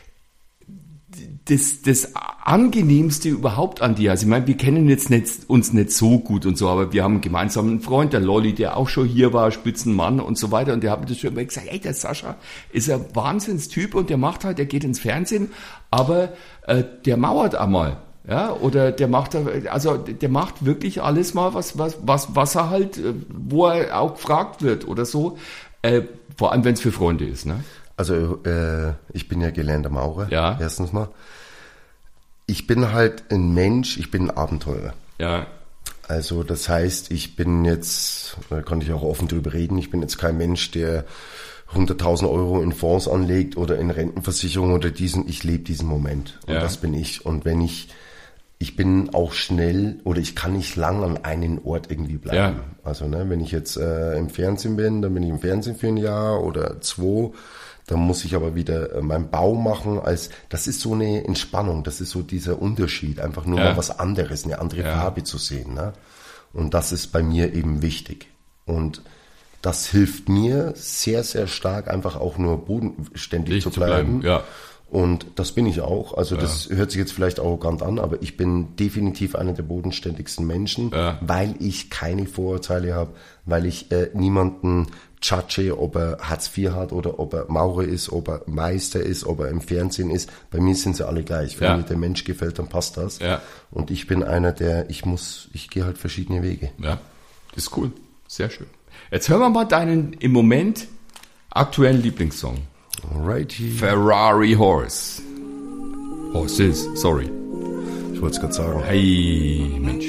das, das Angenehmste überhaupt an dir. Also ich meine, wir kennen jetzt nicht, uns nicht so gut und so, aber wir haben einen gemeinsamen Freund, der Lolli, der auch schon hier war, Spitzenmann und so weiter. Und der hat mir das schon immer gesagt, ey, der Sascha ist ein Wahnsinnstyp und der macht halt, der geht ins Fernsehen, aber äh, der mauert einmal. Ja, oder der macht, also der macht wirklich alles mal, was, was, was, was er halt, äh, wo er auch gefragt wird oder so. Äh, vor allem, wenn es für Freunde ist, ne? Also äh, ich bin ja gelernter Maurer, Ja. erstens mal. Ich bin halt ein Mensch, ich bin ein Abenteurer. Ja, Also das heißt, ich bin jetzt, da kann ich auch offen drüber reden, ich bin jetzt kein Mensch, der hunderttausend Euro in Fonds anlegt oder in Rentenversicherung oder diesen, ich lebe diesen Moment. Und Ja. das bin ich. Und wenn ich, ich bin auch schnell oder ich kann nicht lang an einem Ort irgendwie bleiben. Ja. Also ne, wenn ich jetzt äh, im Fernsehen bin, dann bin ich im Fernsehen für ein Jahr oder zwei. Dann muss ich aber wieder äh, meinen Bau machen. Als das ist so eine Entspannung, das ist so dieser Unterschied, einfach nur Ja. mal was anderes, eine andere Ja. Farbe zu sehen. Ne? Und das ist bei mir eben wichtig. Und das hilft mir sehr, sehr stark, einfach auch nur bodenständig Dicht zu zu bleiben, bleiben. ja. Und das bin ich auch. Also das hört sich jetzt vielleicht arrogant an, aber ich bin definitiv einer der bodenständigsten Menschen, Ja. weil ich keine Vorurteile habe, weil ich äh, niemanden judge, ob er Hartz vier hat oder ob er Maurer ist, ob er Meister ist, ob er im Fernsehen ist. Bei mir sind sie alle gleich. Wenn Ja. mir der Mensch gefällt, dann passt das. Ja. Und ich bin einer, der, ich muss, ich gehe halt verschiedene Wege. ja, das ist cool. Sehr schön. Jetzt hören wir mal deinen im Moment aktuellen Lieblingssong. Alrighty. Ferrari Horse. Horses, sorry. Ich wollte es gerade sagen. Hey, Mensch.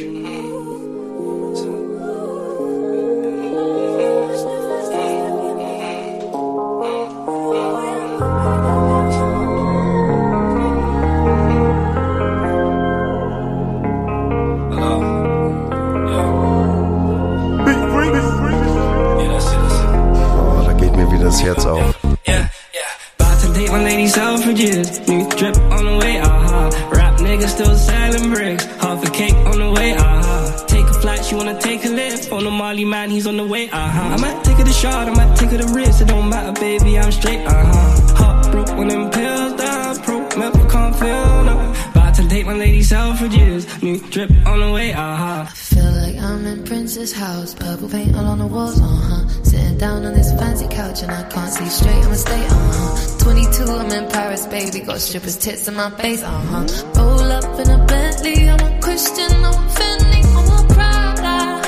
Oh, da geht mir wieder das Herz auf. Yeah, yeah. About to date my lady Selfridges. New drip on the way, uh-huh. Rap nigga still selling bricks. Half a cake on the way, uh-huh. Take a flight, she wanna take a lift. On the Molly man, he's on the way, uh-huh. I might take her to shot, I might take her to wrist. It don't matter, baby, I'm straight, uh-huh. Heart broke when them pills down. Pro, never can't feel no. About to date my lady Selfridges. New drip on the way, uh-huh. Feel like I'm in Prince's house, purple paint all on the walls, uh-huh. Sitting down on this fancy couch and I can't see straight, I'ma stay, uh-huh. twenty-two, I'm in Paris, baby, got strippers' tits in my face, uh-huh. Roll up in a Bentley, I'm a Christian, no Fendi, I'm a Prada.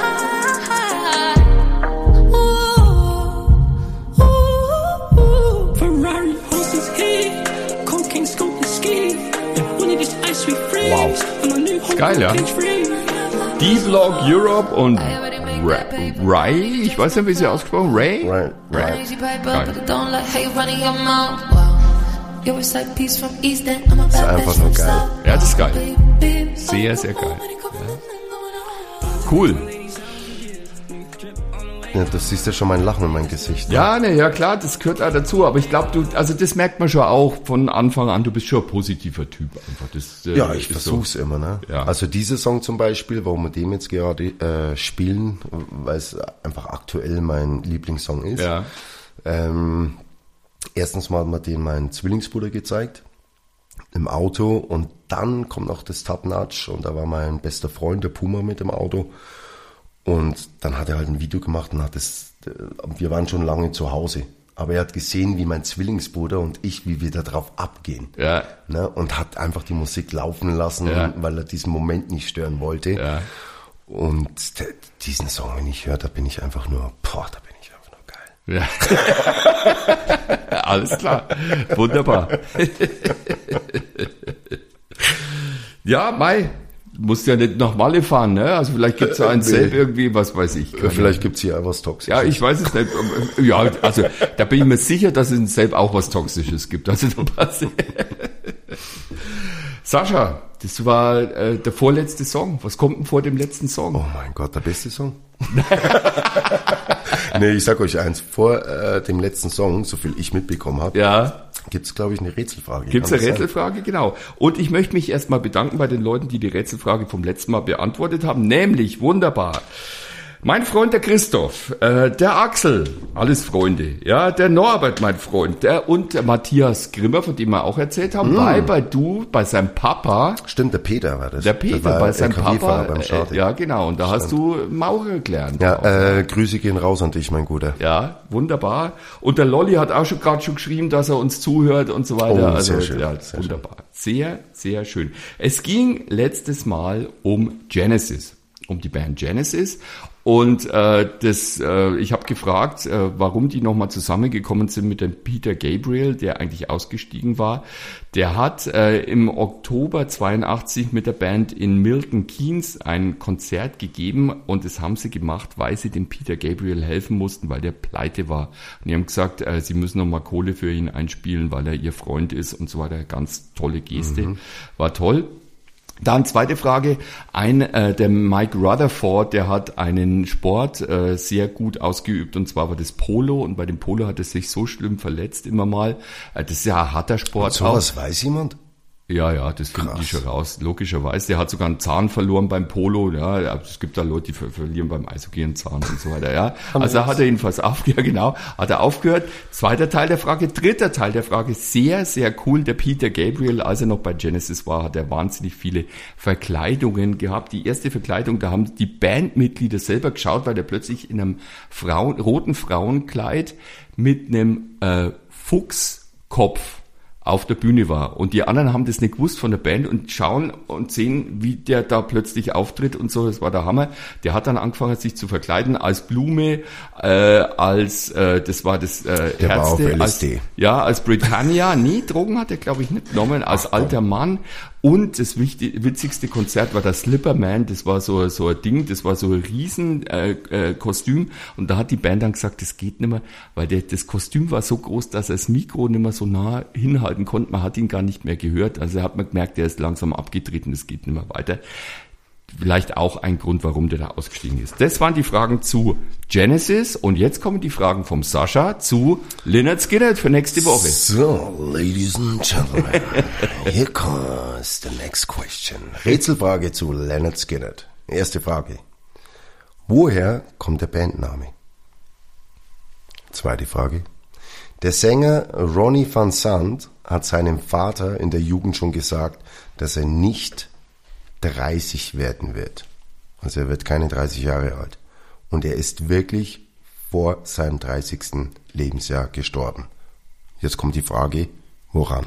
Ooh, ooh, ooh. Ferrari horses here. Cocaine scope is ski. Yeah, one of this ice we freeze. Wow. I'm a new home Geil, ja. page free. D-Block Europe und Ray, Ray, ich weiß nicht, wie sie ausgesprochen, Ray? Right, right. Crazy paper, but it don't like how you running your mouth. Wow. You're a side piece from East End, I'm a bad einfach bitch nur from geil. South. Ja, das ist geil. Baby, Sehr, sehr geil. Cool. Ja, du siehst ja schon mein Lachen in mein Gesicht. Ne? Ja, ne, ja klar, das gehört auch dazu, aber ich glaube, du, also das merkt man schon auch von Anfang an, du bist schon ein positiver Typ einfach. Das, äh, Ja, ich ist versuch's immer, ne? Ja. Also dieser Song zum Beispiel, warum wir den jetzt gerade äh, spielen, weil es einfach aktuell mein Lieblingssong ist. Ja, Ähm, erstens mal hat mir den mein Zwillingsbruder gezeigt im Auto und dann kommt noch das Top-Notch und da war mein bester Freund, der Puma, mit dem Auto und dann hat er halt ein Video gemacht und hat es, wir waren schon lange zu Hause, aber er hat gesehen, wie mein Zwillingsbruder und ich, wie wir da drauf abgehen. ja, Ne, und hat einfach die Musik laufen lassen, Ja. weil er diesen Moment nicht stören wollte. ja. Und d- diesen Song, wenn ich höre, da bin ich einfach nur, boah, da bin ich einfach nur geil. Ja. Alles klar. Wunderbar. Ja, Mai, musst ja nicht nach Malle fahren, ne? Also vielleicht gibt's ja ein Nee. Selb irgendwie, was weiß ich. Keine Vielleicht gibt's hier auch was Toxisches. Ja, ich weiß es nicht. Ja, also da bin ich mir sicher, dass es in Selb auch was Toxisches gibt. Also da passt. Sascha, das war äh, der vorletzte Song. Was kommt denn vor dem letzten Song? Oh mein Gott, der beste Song? Nee, ich sag euch eins, vor äh, dem letzten Song, so viel ich mitbekommen habe, Ja. gibt's glaube ich eine Rätselfrage. Gibt's Kann eine das sein? Rätselfrage? Genau. Und ich möchte mich erstmal bedanken bei den Leuten, die die Rätselfrage vom letzten Mal beantwortet haben. Nämlich, wunderbar, Mein Freund der Christoph, äh, der Axel, alles Freunde, ja, der Norbert, mein Freund, der und der Matthias Grimmer, von dem wir auch erzählt haben, mm. weil bei du, bei seinem Papa. Stimmt, der Peter war das. Der Peter, war bei seinem Papa. Beim äh, ja, genau, und da Stimmt. hast du Maurer gelernt. Ja, äh, Grüße gehen raus an dich, mein Guter. Ja, wunderbar. Und der Lolli hat auch schon gerade schon geschrieben, dass er uns zuhört und so weiter. Oh, also, sehr schön. Ja, sehr wunderbar. Schön. Sehr, sehr schön. Es ging letztes Mal um Genesis, um die Band Genesis. Und äh, das, äh, ich habe gefragt, äh, warum die nochmal zusammengekommen sind mit dem Peter Gabriel, der eigentlich ausgestiegen war. Der hat äh, im Oktober zweiundachtzig mit der Band in Milton Keynes ein Konzert gegeben und das haben sie gemacht, weil sie dem Peter Gabriel helfen mussten, weil der pleite war. Und die haben gesagt, äh, sie müssen nochmal Kohle für ihn einspielen, weil er ihr Freund ist und so weiter. Ganz tolle Geste, mhm. war toll. Dann zweite Frage, ein äh, der Mike Rutherford, der hat einen Sport äh, sehr gut ausgeübt und zwar war das Polo und bei dem Polo hat er sich so schlimm verletzt immer mal. Äh, das ist ja ein harter Sport. So was weiß jemand? Ja, ja, das finden die schon raus, logischerweise. Der hat sogar einen Zahn verloren beim Polo, ja. Es gibt da Leute, die ver- verlieren beim Eishockey einen Zahn und so weiter, ja. Also hat er jedenfalls aufgehört, ja, genau, hat er aufgehört. Zweiter Teil der Frage, dritter Teil der Frage, sehr, sehr cool. Der Peter Gabriel, als er noch bei Genesis war, hat er wahnsinnig viele Verkleidungen gehabt. Die erste Verkleidung, da haben die Bandmitglieder selber geschaut, weil der plötzlich in einem Frauen, roten Frauenkleid mit einem äh, Fuchskopf auf der Bühne war. Und die anderen haben das nicht gewusst von der Band und schauen und sehen, wie der da plötzlich auftritt und so. Das war der Hammer. Der hat dann angefangen, sich zu verkleiden als Blume, äh, als, äh, das war das äh, der war auf Ärzte, L S D. als, ja, als Britannia. Nee, Drogen hat er, glaube ich, nicht genommen. Als Ach, alter Mann. Und das wichtig, witzigste Konzert war das Slipperman. Das war so, so ein Ding, das war so ein riesen äh, äh, Kostüm. Und da hat die Band dann gesagt, das geht nicht mehr, weil der, das Kostüm war so groß, dass er das Mikro nicht mehr so nah hinhalten konnte. Man hat ihn gar nicht mehr gehört. Also hat man gemerkt, der ist langsam abgetreten, das geht nicht mehr weiter. Vielleicht auch ein Grund, warum der da ausgestiegen ist. Das waren die Fragen zu Genesis. Und jetzt kommen die Fragen vom Sascha zu Lynyrd Skynyrd für nächste Woche. So, ladies and gentlemen, here comes the next question. Rätselfrage zu Lynyrd Skynyrd. Erste Frage. Woher kommt der Bandname? Zweite Frage. Der Sänger Ronnie Van Zant hat seinem Vater in der Jugend schon gesagt, dass er nicht dreißig werden wird. Also er wird keine dreißig Jahre alt. Und er ist wirklich vor seinem dreißigsten Lebensjahr gestorben. Jetzt kommt die Frage, woran?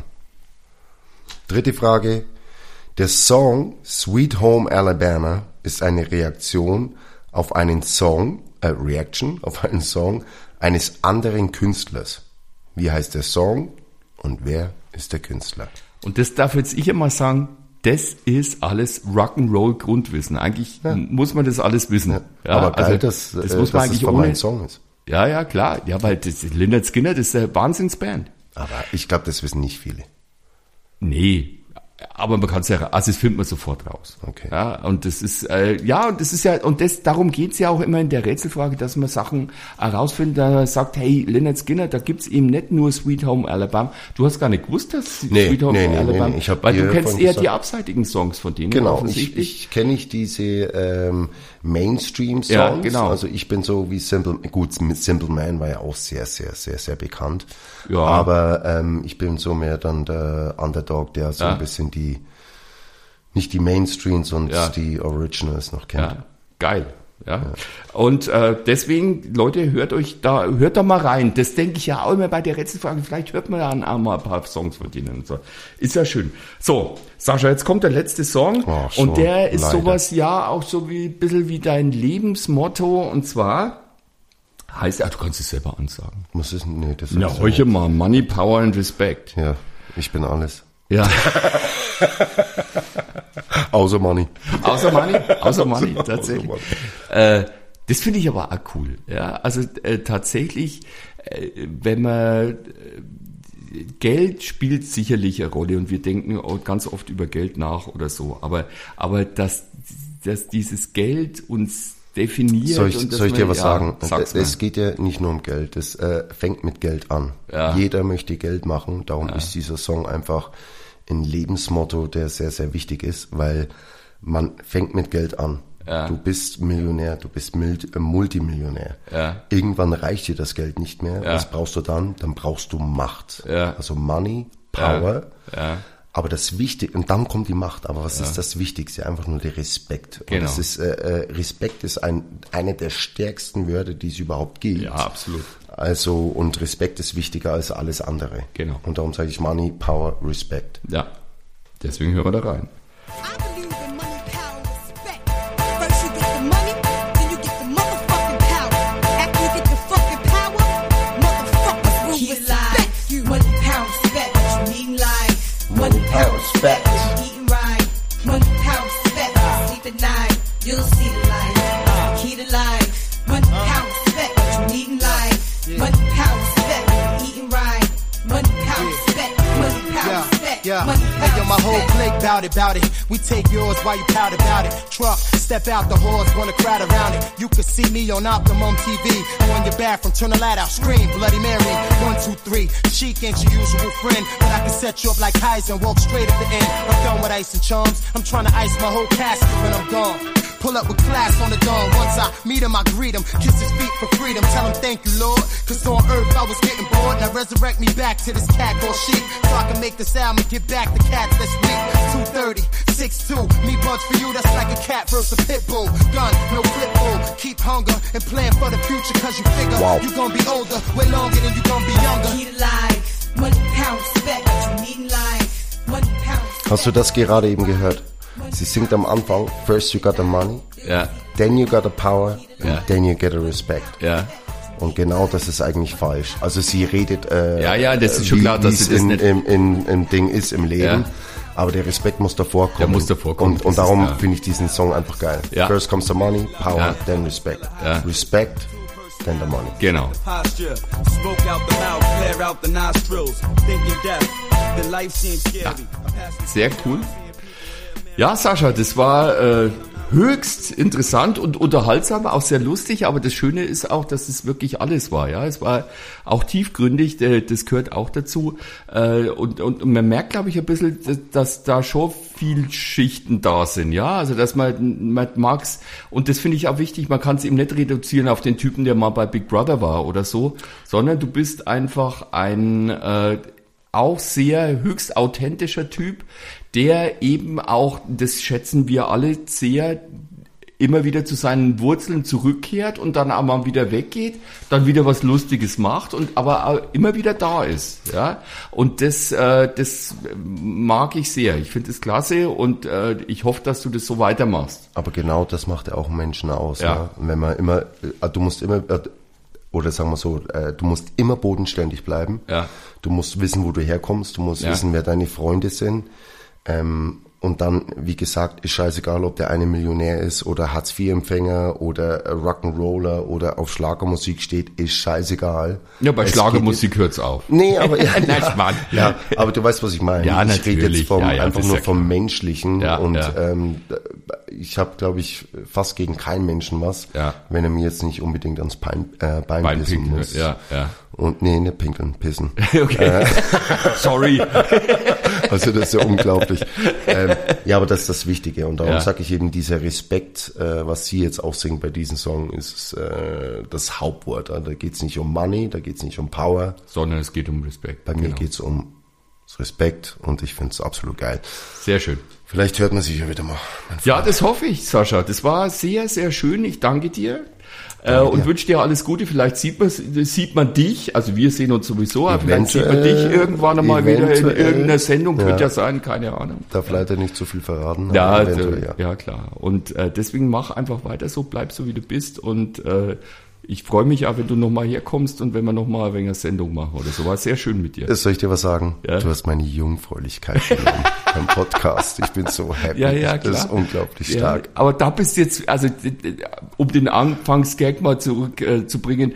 Dritte Frage. Der Song Sweet Home Alabama ist eine Reaktion auf einen Song, äh, Reaction auf einen Song eines anderen Künstlers. Wie heißt der Song und wer ist der Künstler? Und das darf jetzt ich einmal sagen, das ist alles Rock'n'Roll Grundwissen. Eigentlich ja. muss man das alles wissen. Ja, ja, aber geil, also, dass, das äh, muss man dass eigentlich das von ohne meinem Song ist. Ja, ja, klar. Ja, weil das Lynyrd Skynyrd ist eine Wahnsinnsband. Aber ich glaube, das wissen nicht viele. Nee, aber man kann es ja, also das findet man sofort raus. Okay. Ja, und das ist, äh, ja, und das ist ja, und das, darum geht's ja auch immer in der Rätselfrage, dass man Sachen herausfindet, da man sagt, hey, Lynyrd Skynyrd, da gibt's eben nicht nur Sweet Home Alabama. Du hast gar nicht gewusst, dass nee, Sweet Home nee, nee, Alabama, nee, nee. Ich hab weil du dir kennst von eher gesagt. die abseitigen Songs von denen. Genau, ich, offensichtlich. ich kenne nicht diese ähm, Mainstream-Songs. Ja, genau. Also ich bin so wie Simple, gut, mit Simple Man war ja auch sehr, sehr, sehr, sehr bekannt. Ja. Aber ähm, ich bin so mehr dann der Underdog, der so Ja. ein bisschen die, nicht die Mainstreams und Ja. die Originals noch kennt. Ja, geil. Ja. ja. Und äh, deswegen, Leute, hört euch da, hört da mal rein. Das denke ich ja auch immer bei der Rätselfrage. Vielleicht hört man dann auch mal ein paar Songs von denen und so. Ist ja schön. So, Sascha, jetzt kommt der letzte Song. Oh, schon, und der ist leider. sowas, ja, auch so wie ein bisschen wie dein Lebensmotto. Und zwar heißt, ja, du kannst es selber ansagen. Was ist denn? Nee, das Na, ist heute mal Money, Power and Respect. Ja, ich bin alles. Ja. Außer Money. Außer Money, außer Money, tatsächlich. Money. Äh, das finde ich aber auch cool. Ja, also äh, tatsächlich, äh, wenn man äh, Geld spielt sicherlich eine Rolle und wir denken auch ganz oft über Geld nach oder so. Aber aber dass dass dieses Geld uns definiert. Soll ich, und dass soll ich dir man, was ja, sagen? sag's Es mal. geht ja nicht nur um Geld, es äh, fängt mit Geld an. Ja. Jeder möchte Geld machen, darum ist dieser Song einfach ein Lebensmotto, der sehr, sehr wichtig ist, weil man fängt mit Geld an. Ja. Du bist Millionär, du bist Mil- äh, Multimillionär. Ja. Irgendwann reicht dir das Geld nicht mehr. Ja. Was brauchst du dann? Dann brauchst du Macht. Ja. Also Money, Power. Ja. Ja. Aber das Wichtige, und dann kommt die Macht, aber was ja. ist das Wichtigste? Einfach nur der Respekt. Genau. Und das ist, äh, Respekt ist ein, eine der stärksten Wörter, die es überhaupt gibt. Ja, absolut. Also, und Respekt ist wichtiger als alles andere. Genau. Und darum sage ich Money, Power, Respect. Ja, deswegen hören wir da rein. I believe in money, power, respect. First you get the money, then you get the motherfucking power. After you get the fucking power, motherfuckers will respect you. Money, power, respect. What you need in life. Money, power, respect. What you eating right. Money, power, respect. Sleep at night, you'll see the light. Key to life. Money, power, respect. What you need in life. Money, power, respect. What you eating right. Money, power, respect. Money, power, respect. Yeah, Money, hey yo, my power, whole respect. clique bout it, bout it. We take yours while you pout about it. Truck, step out the horse, wanna crowd around it. You can see me on Optimum T V. On your bathroom, turn the light out, scream, Bloody Mary. One, two, three. Chic ain't your usual friend, but I can set you up like Kaiser and walk straight at the end. I'm done with ice and charms. I'm trying to ice my whole casket when I'm gone. Pull up with class on the dawn. Once I meet him, I greet him. Kiss his feet for freedom. Tell him thank you, Lord. Cause on earth I was getting bored. Now resurrect me back to this cat called sheep. So I can make this album and get back the cats that's weak. two thirty, six two. Me buds for you, that's like a cat versus a pit bull. Gun, no flip bull. Keep hunger and plan for the future. Cause you figure Wow. you gonna be older way longer than you gonna be younger. Key to life. Money, power, respect. What you need in life. Money, power, respect. Hast du das gerade eben gehört? Sie singt am Anfang, first you got the money, Ja, then you got the power, Ja. and then you get the respect. ja. Und genau das ist eigentlich falsch. Also sie redet, äh, Ja, ja, das ist schon wie, klar, dass wie es sie das in, nicht- im, in, im Ding ist im Leben. Ja. Aber der Respekt muss davor kommen. Der muss davor kommen, Und, und das ist darum klar. finde ich diesen Song einfach geil. Ja. First comes the money, power, Ja. then respect. Ja. Respect, then the money. Genau. Posture, smoke out the mouth, clear out the nostrils. Thinking death, the life seems scary. Sehr cool. Ja, Sascha, das war äh, höchst interessant und unterhaltsam, auch sehr lustig, aber das Schöne ist auch, dass es wirklich alles war. Ja, es war auch tiefgründig, äh, das gehört auch dazu. Äh, und, und, und man merkt, glaube ich, ein bisschen, dass, dass da schon viel Schichten da sind. Ja, also dass man, man mag's, und das finde ich auch wichtig, man kann es eben nicht reduzieren auf den Typen, der mal bei Big Brother war oder so, sondern du bist einfach ein äh, auch sehr höchst authentischer Typ, der eben auch, das schätzen wir alle sehr, immer wieder zu seinen Wurzeln zurückkehrt und dann auch mal wieder weggeht, dann wieder was Lustiges macht und aber auch immer wieder da ist, ja. Und das, äh, das mag ich sehr. Ich finde es klasse und äh, ich hoffe, dass du das so weitermachst. Aber genau das macht ja auch Menschen aus. Ja. Ja. Wenn man immer, äh, du musst immer, äh, oder sagen wir so, äh, du musst immer bodenständig bleiben. Ja. Du musst wissen, wo du herkommst. Du musst Ja. wissen, wer deine Freunde sind. Ähm, und dann, wie gesagt, ist scheißegal, ob der eine Millionär ist oder Hartz-vier-Empfänger oder Rock'n'Roller oder auf Schlagermusik steht, ist scheißegal. Ja, bei Es Schlagermusik hört's auf. geht- Nee, aber ja, Nein, Mann. ja, aber du weißt, was ich meine. Ja, ich rede natürlich. jetzt vom, Ja, ja, einfach das ist nur ja vom klar. Menschlichen Ja, und ja. Ähm, ich habe, glaube ich, fast gegen keinen Menschen was, Ja. wenn er mir jetzt nicht unbedingt ans Bein, äh, Bein, Bein pissen pinkeln, muss. ja, ja. Und nee, nicht pinkeln, pissen. Okay. Sorry. Also das ist ja unglaublich. Ähm, ja, aber das ist das Wichtige. Und darum Ja. sage ich eben, dieser Respekt, äh, was sie jetzt auch singen bei diesem Song, ist äh, das Hauptwort. Da geht's nicht um Money, da geht's nicht um Power. Sondern es geht um Respekt. Bei mir Genau. geht's um Respekt und ich finde es absolut geil. Sehr schön. Vielleicht hört man sich ja wieder mal. mein Ja, Freund. das hoffe ich, Sascha. Das war sehr, sehr schön. Ich danke dir. Äh, und dir. wünsche dir alles Gute. Vielleicht sieht man, sieht man dich, also wir sehen uns sowieso, aber vielleicht sieht man Eventuell, dich irgendwann einmal wieder in eventuell, irgendeiner Sendung, ja. könnte ja sein, keine Ahnung. Darf leider nicht zu viel verraten. aber Ja, eventuell, ja. ja, klar. Und äh, deswegen mach einfach weiter so, bleib so, wie du bist. Und äh, ich freue mich auch, wenn du nochmal herkommst und wenn wir nochmal ein wenig eine Sendung machen oder so. War sehr schön mit dir. Das soll ich dir was sagen? Ja. Du hast meine Jungfräulichkeit genommen beim Podcast. Ich bin so happy. Ja, ja, klar. Das ist unglaublich Ja, stark. aber da bist du jetzt, also um den Anfangsgag mal zurück äh, zu bringen,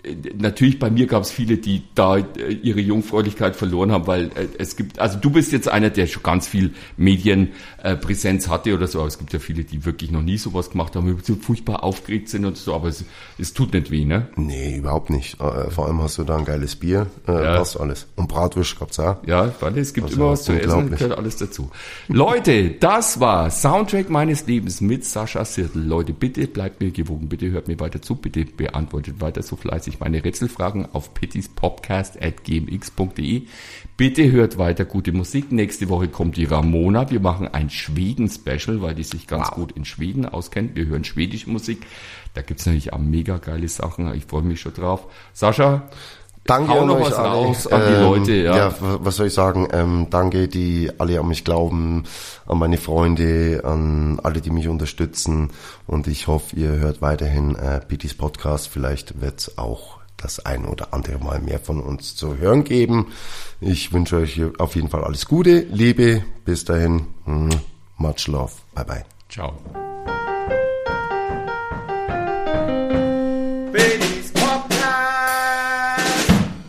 natürlich bei mir gab es viele, die da ihre Jungfräulichkeit verloren haben, weil es gibt, also du bist jetzt einer, der schon ganz viel Medienpräsenz hatte oder so, aber es gibt ja viele, die wirklich noch nie sowas gemacht haben, die so furchtbar aufgeregt sind und so, aber es, es tut nicht weh, ne? Nee, überhaupt nicht. Vor allem hast du da ein geiles Bier, äh, Ja. passt alles. Und Bratwurst gab's auch. Ja, weil es gibt Also immer was zu essen, unglaublich. gehört alles dazu. Leute, das war Soundtrack meines Lebens mit Sascha Sirtl. Leute, bitte bleibt mir gewogen, bitte hört mir weiter zu, bitte beantwortet weiter so fleißig meine Rätselfragen auf pittispodcast at g m x punkt d e. Bitte hört weiter gute Musik. Nächste Woche kommt die Ramona. Wir machen ein Schweden-Special, weil die sich ganz Wow. gut in Schweden auskennt. Wir hören schwedische Musik. Da gibt's natürlich auch mega geile Sachen. Ich freue mich schon drauf. Sascha, Danke hau an noch euch was alle. raus an die Ähm, Leute. Ja. ja, w- was soll ich sagen? Ähm, danke, die alle an mich glauben, an meine Freunde, an alle, die mich unterstützen. Und ich hoffe, ihr hört weiterhin äh, Pittis Podcast. Vielleicht wird's auch das ein oder andere Mal mehr von uns zu hören geben. Ich wünsche euch auf jeden Fall alles Gute, Liebe. Bis dahin, mm, much love. Bye bye. Ciao.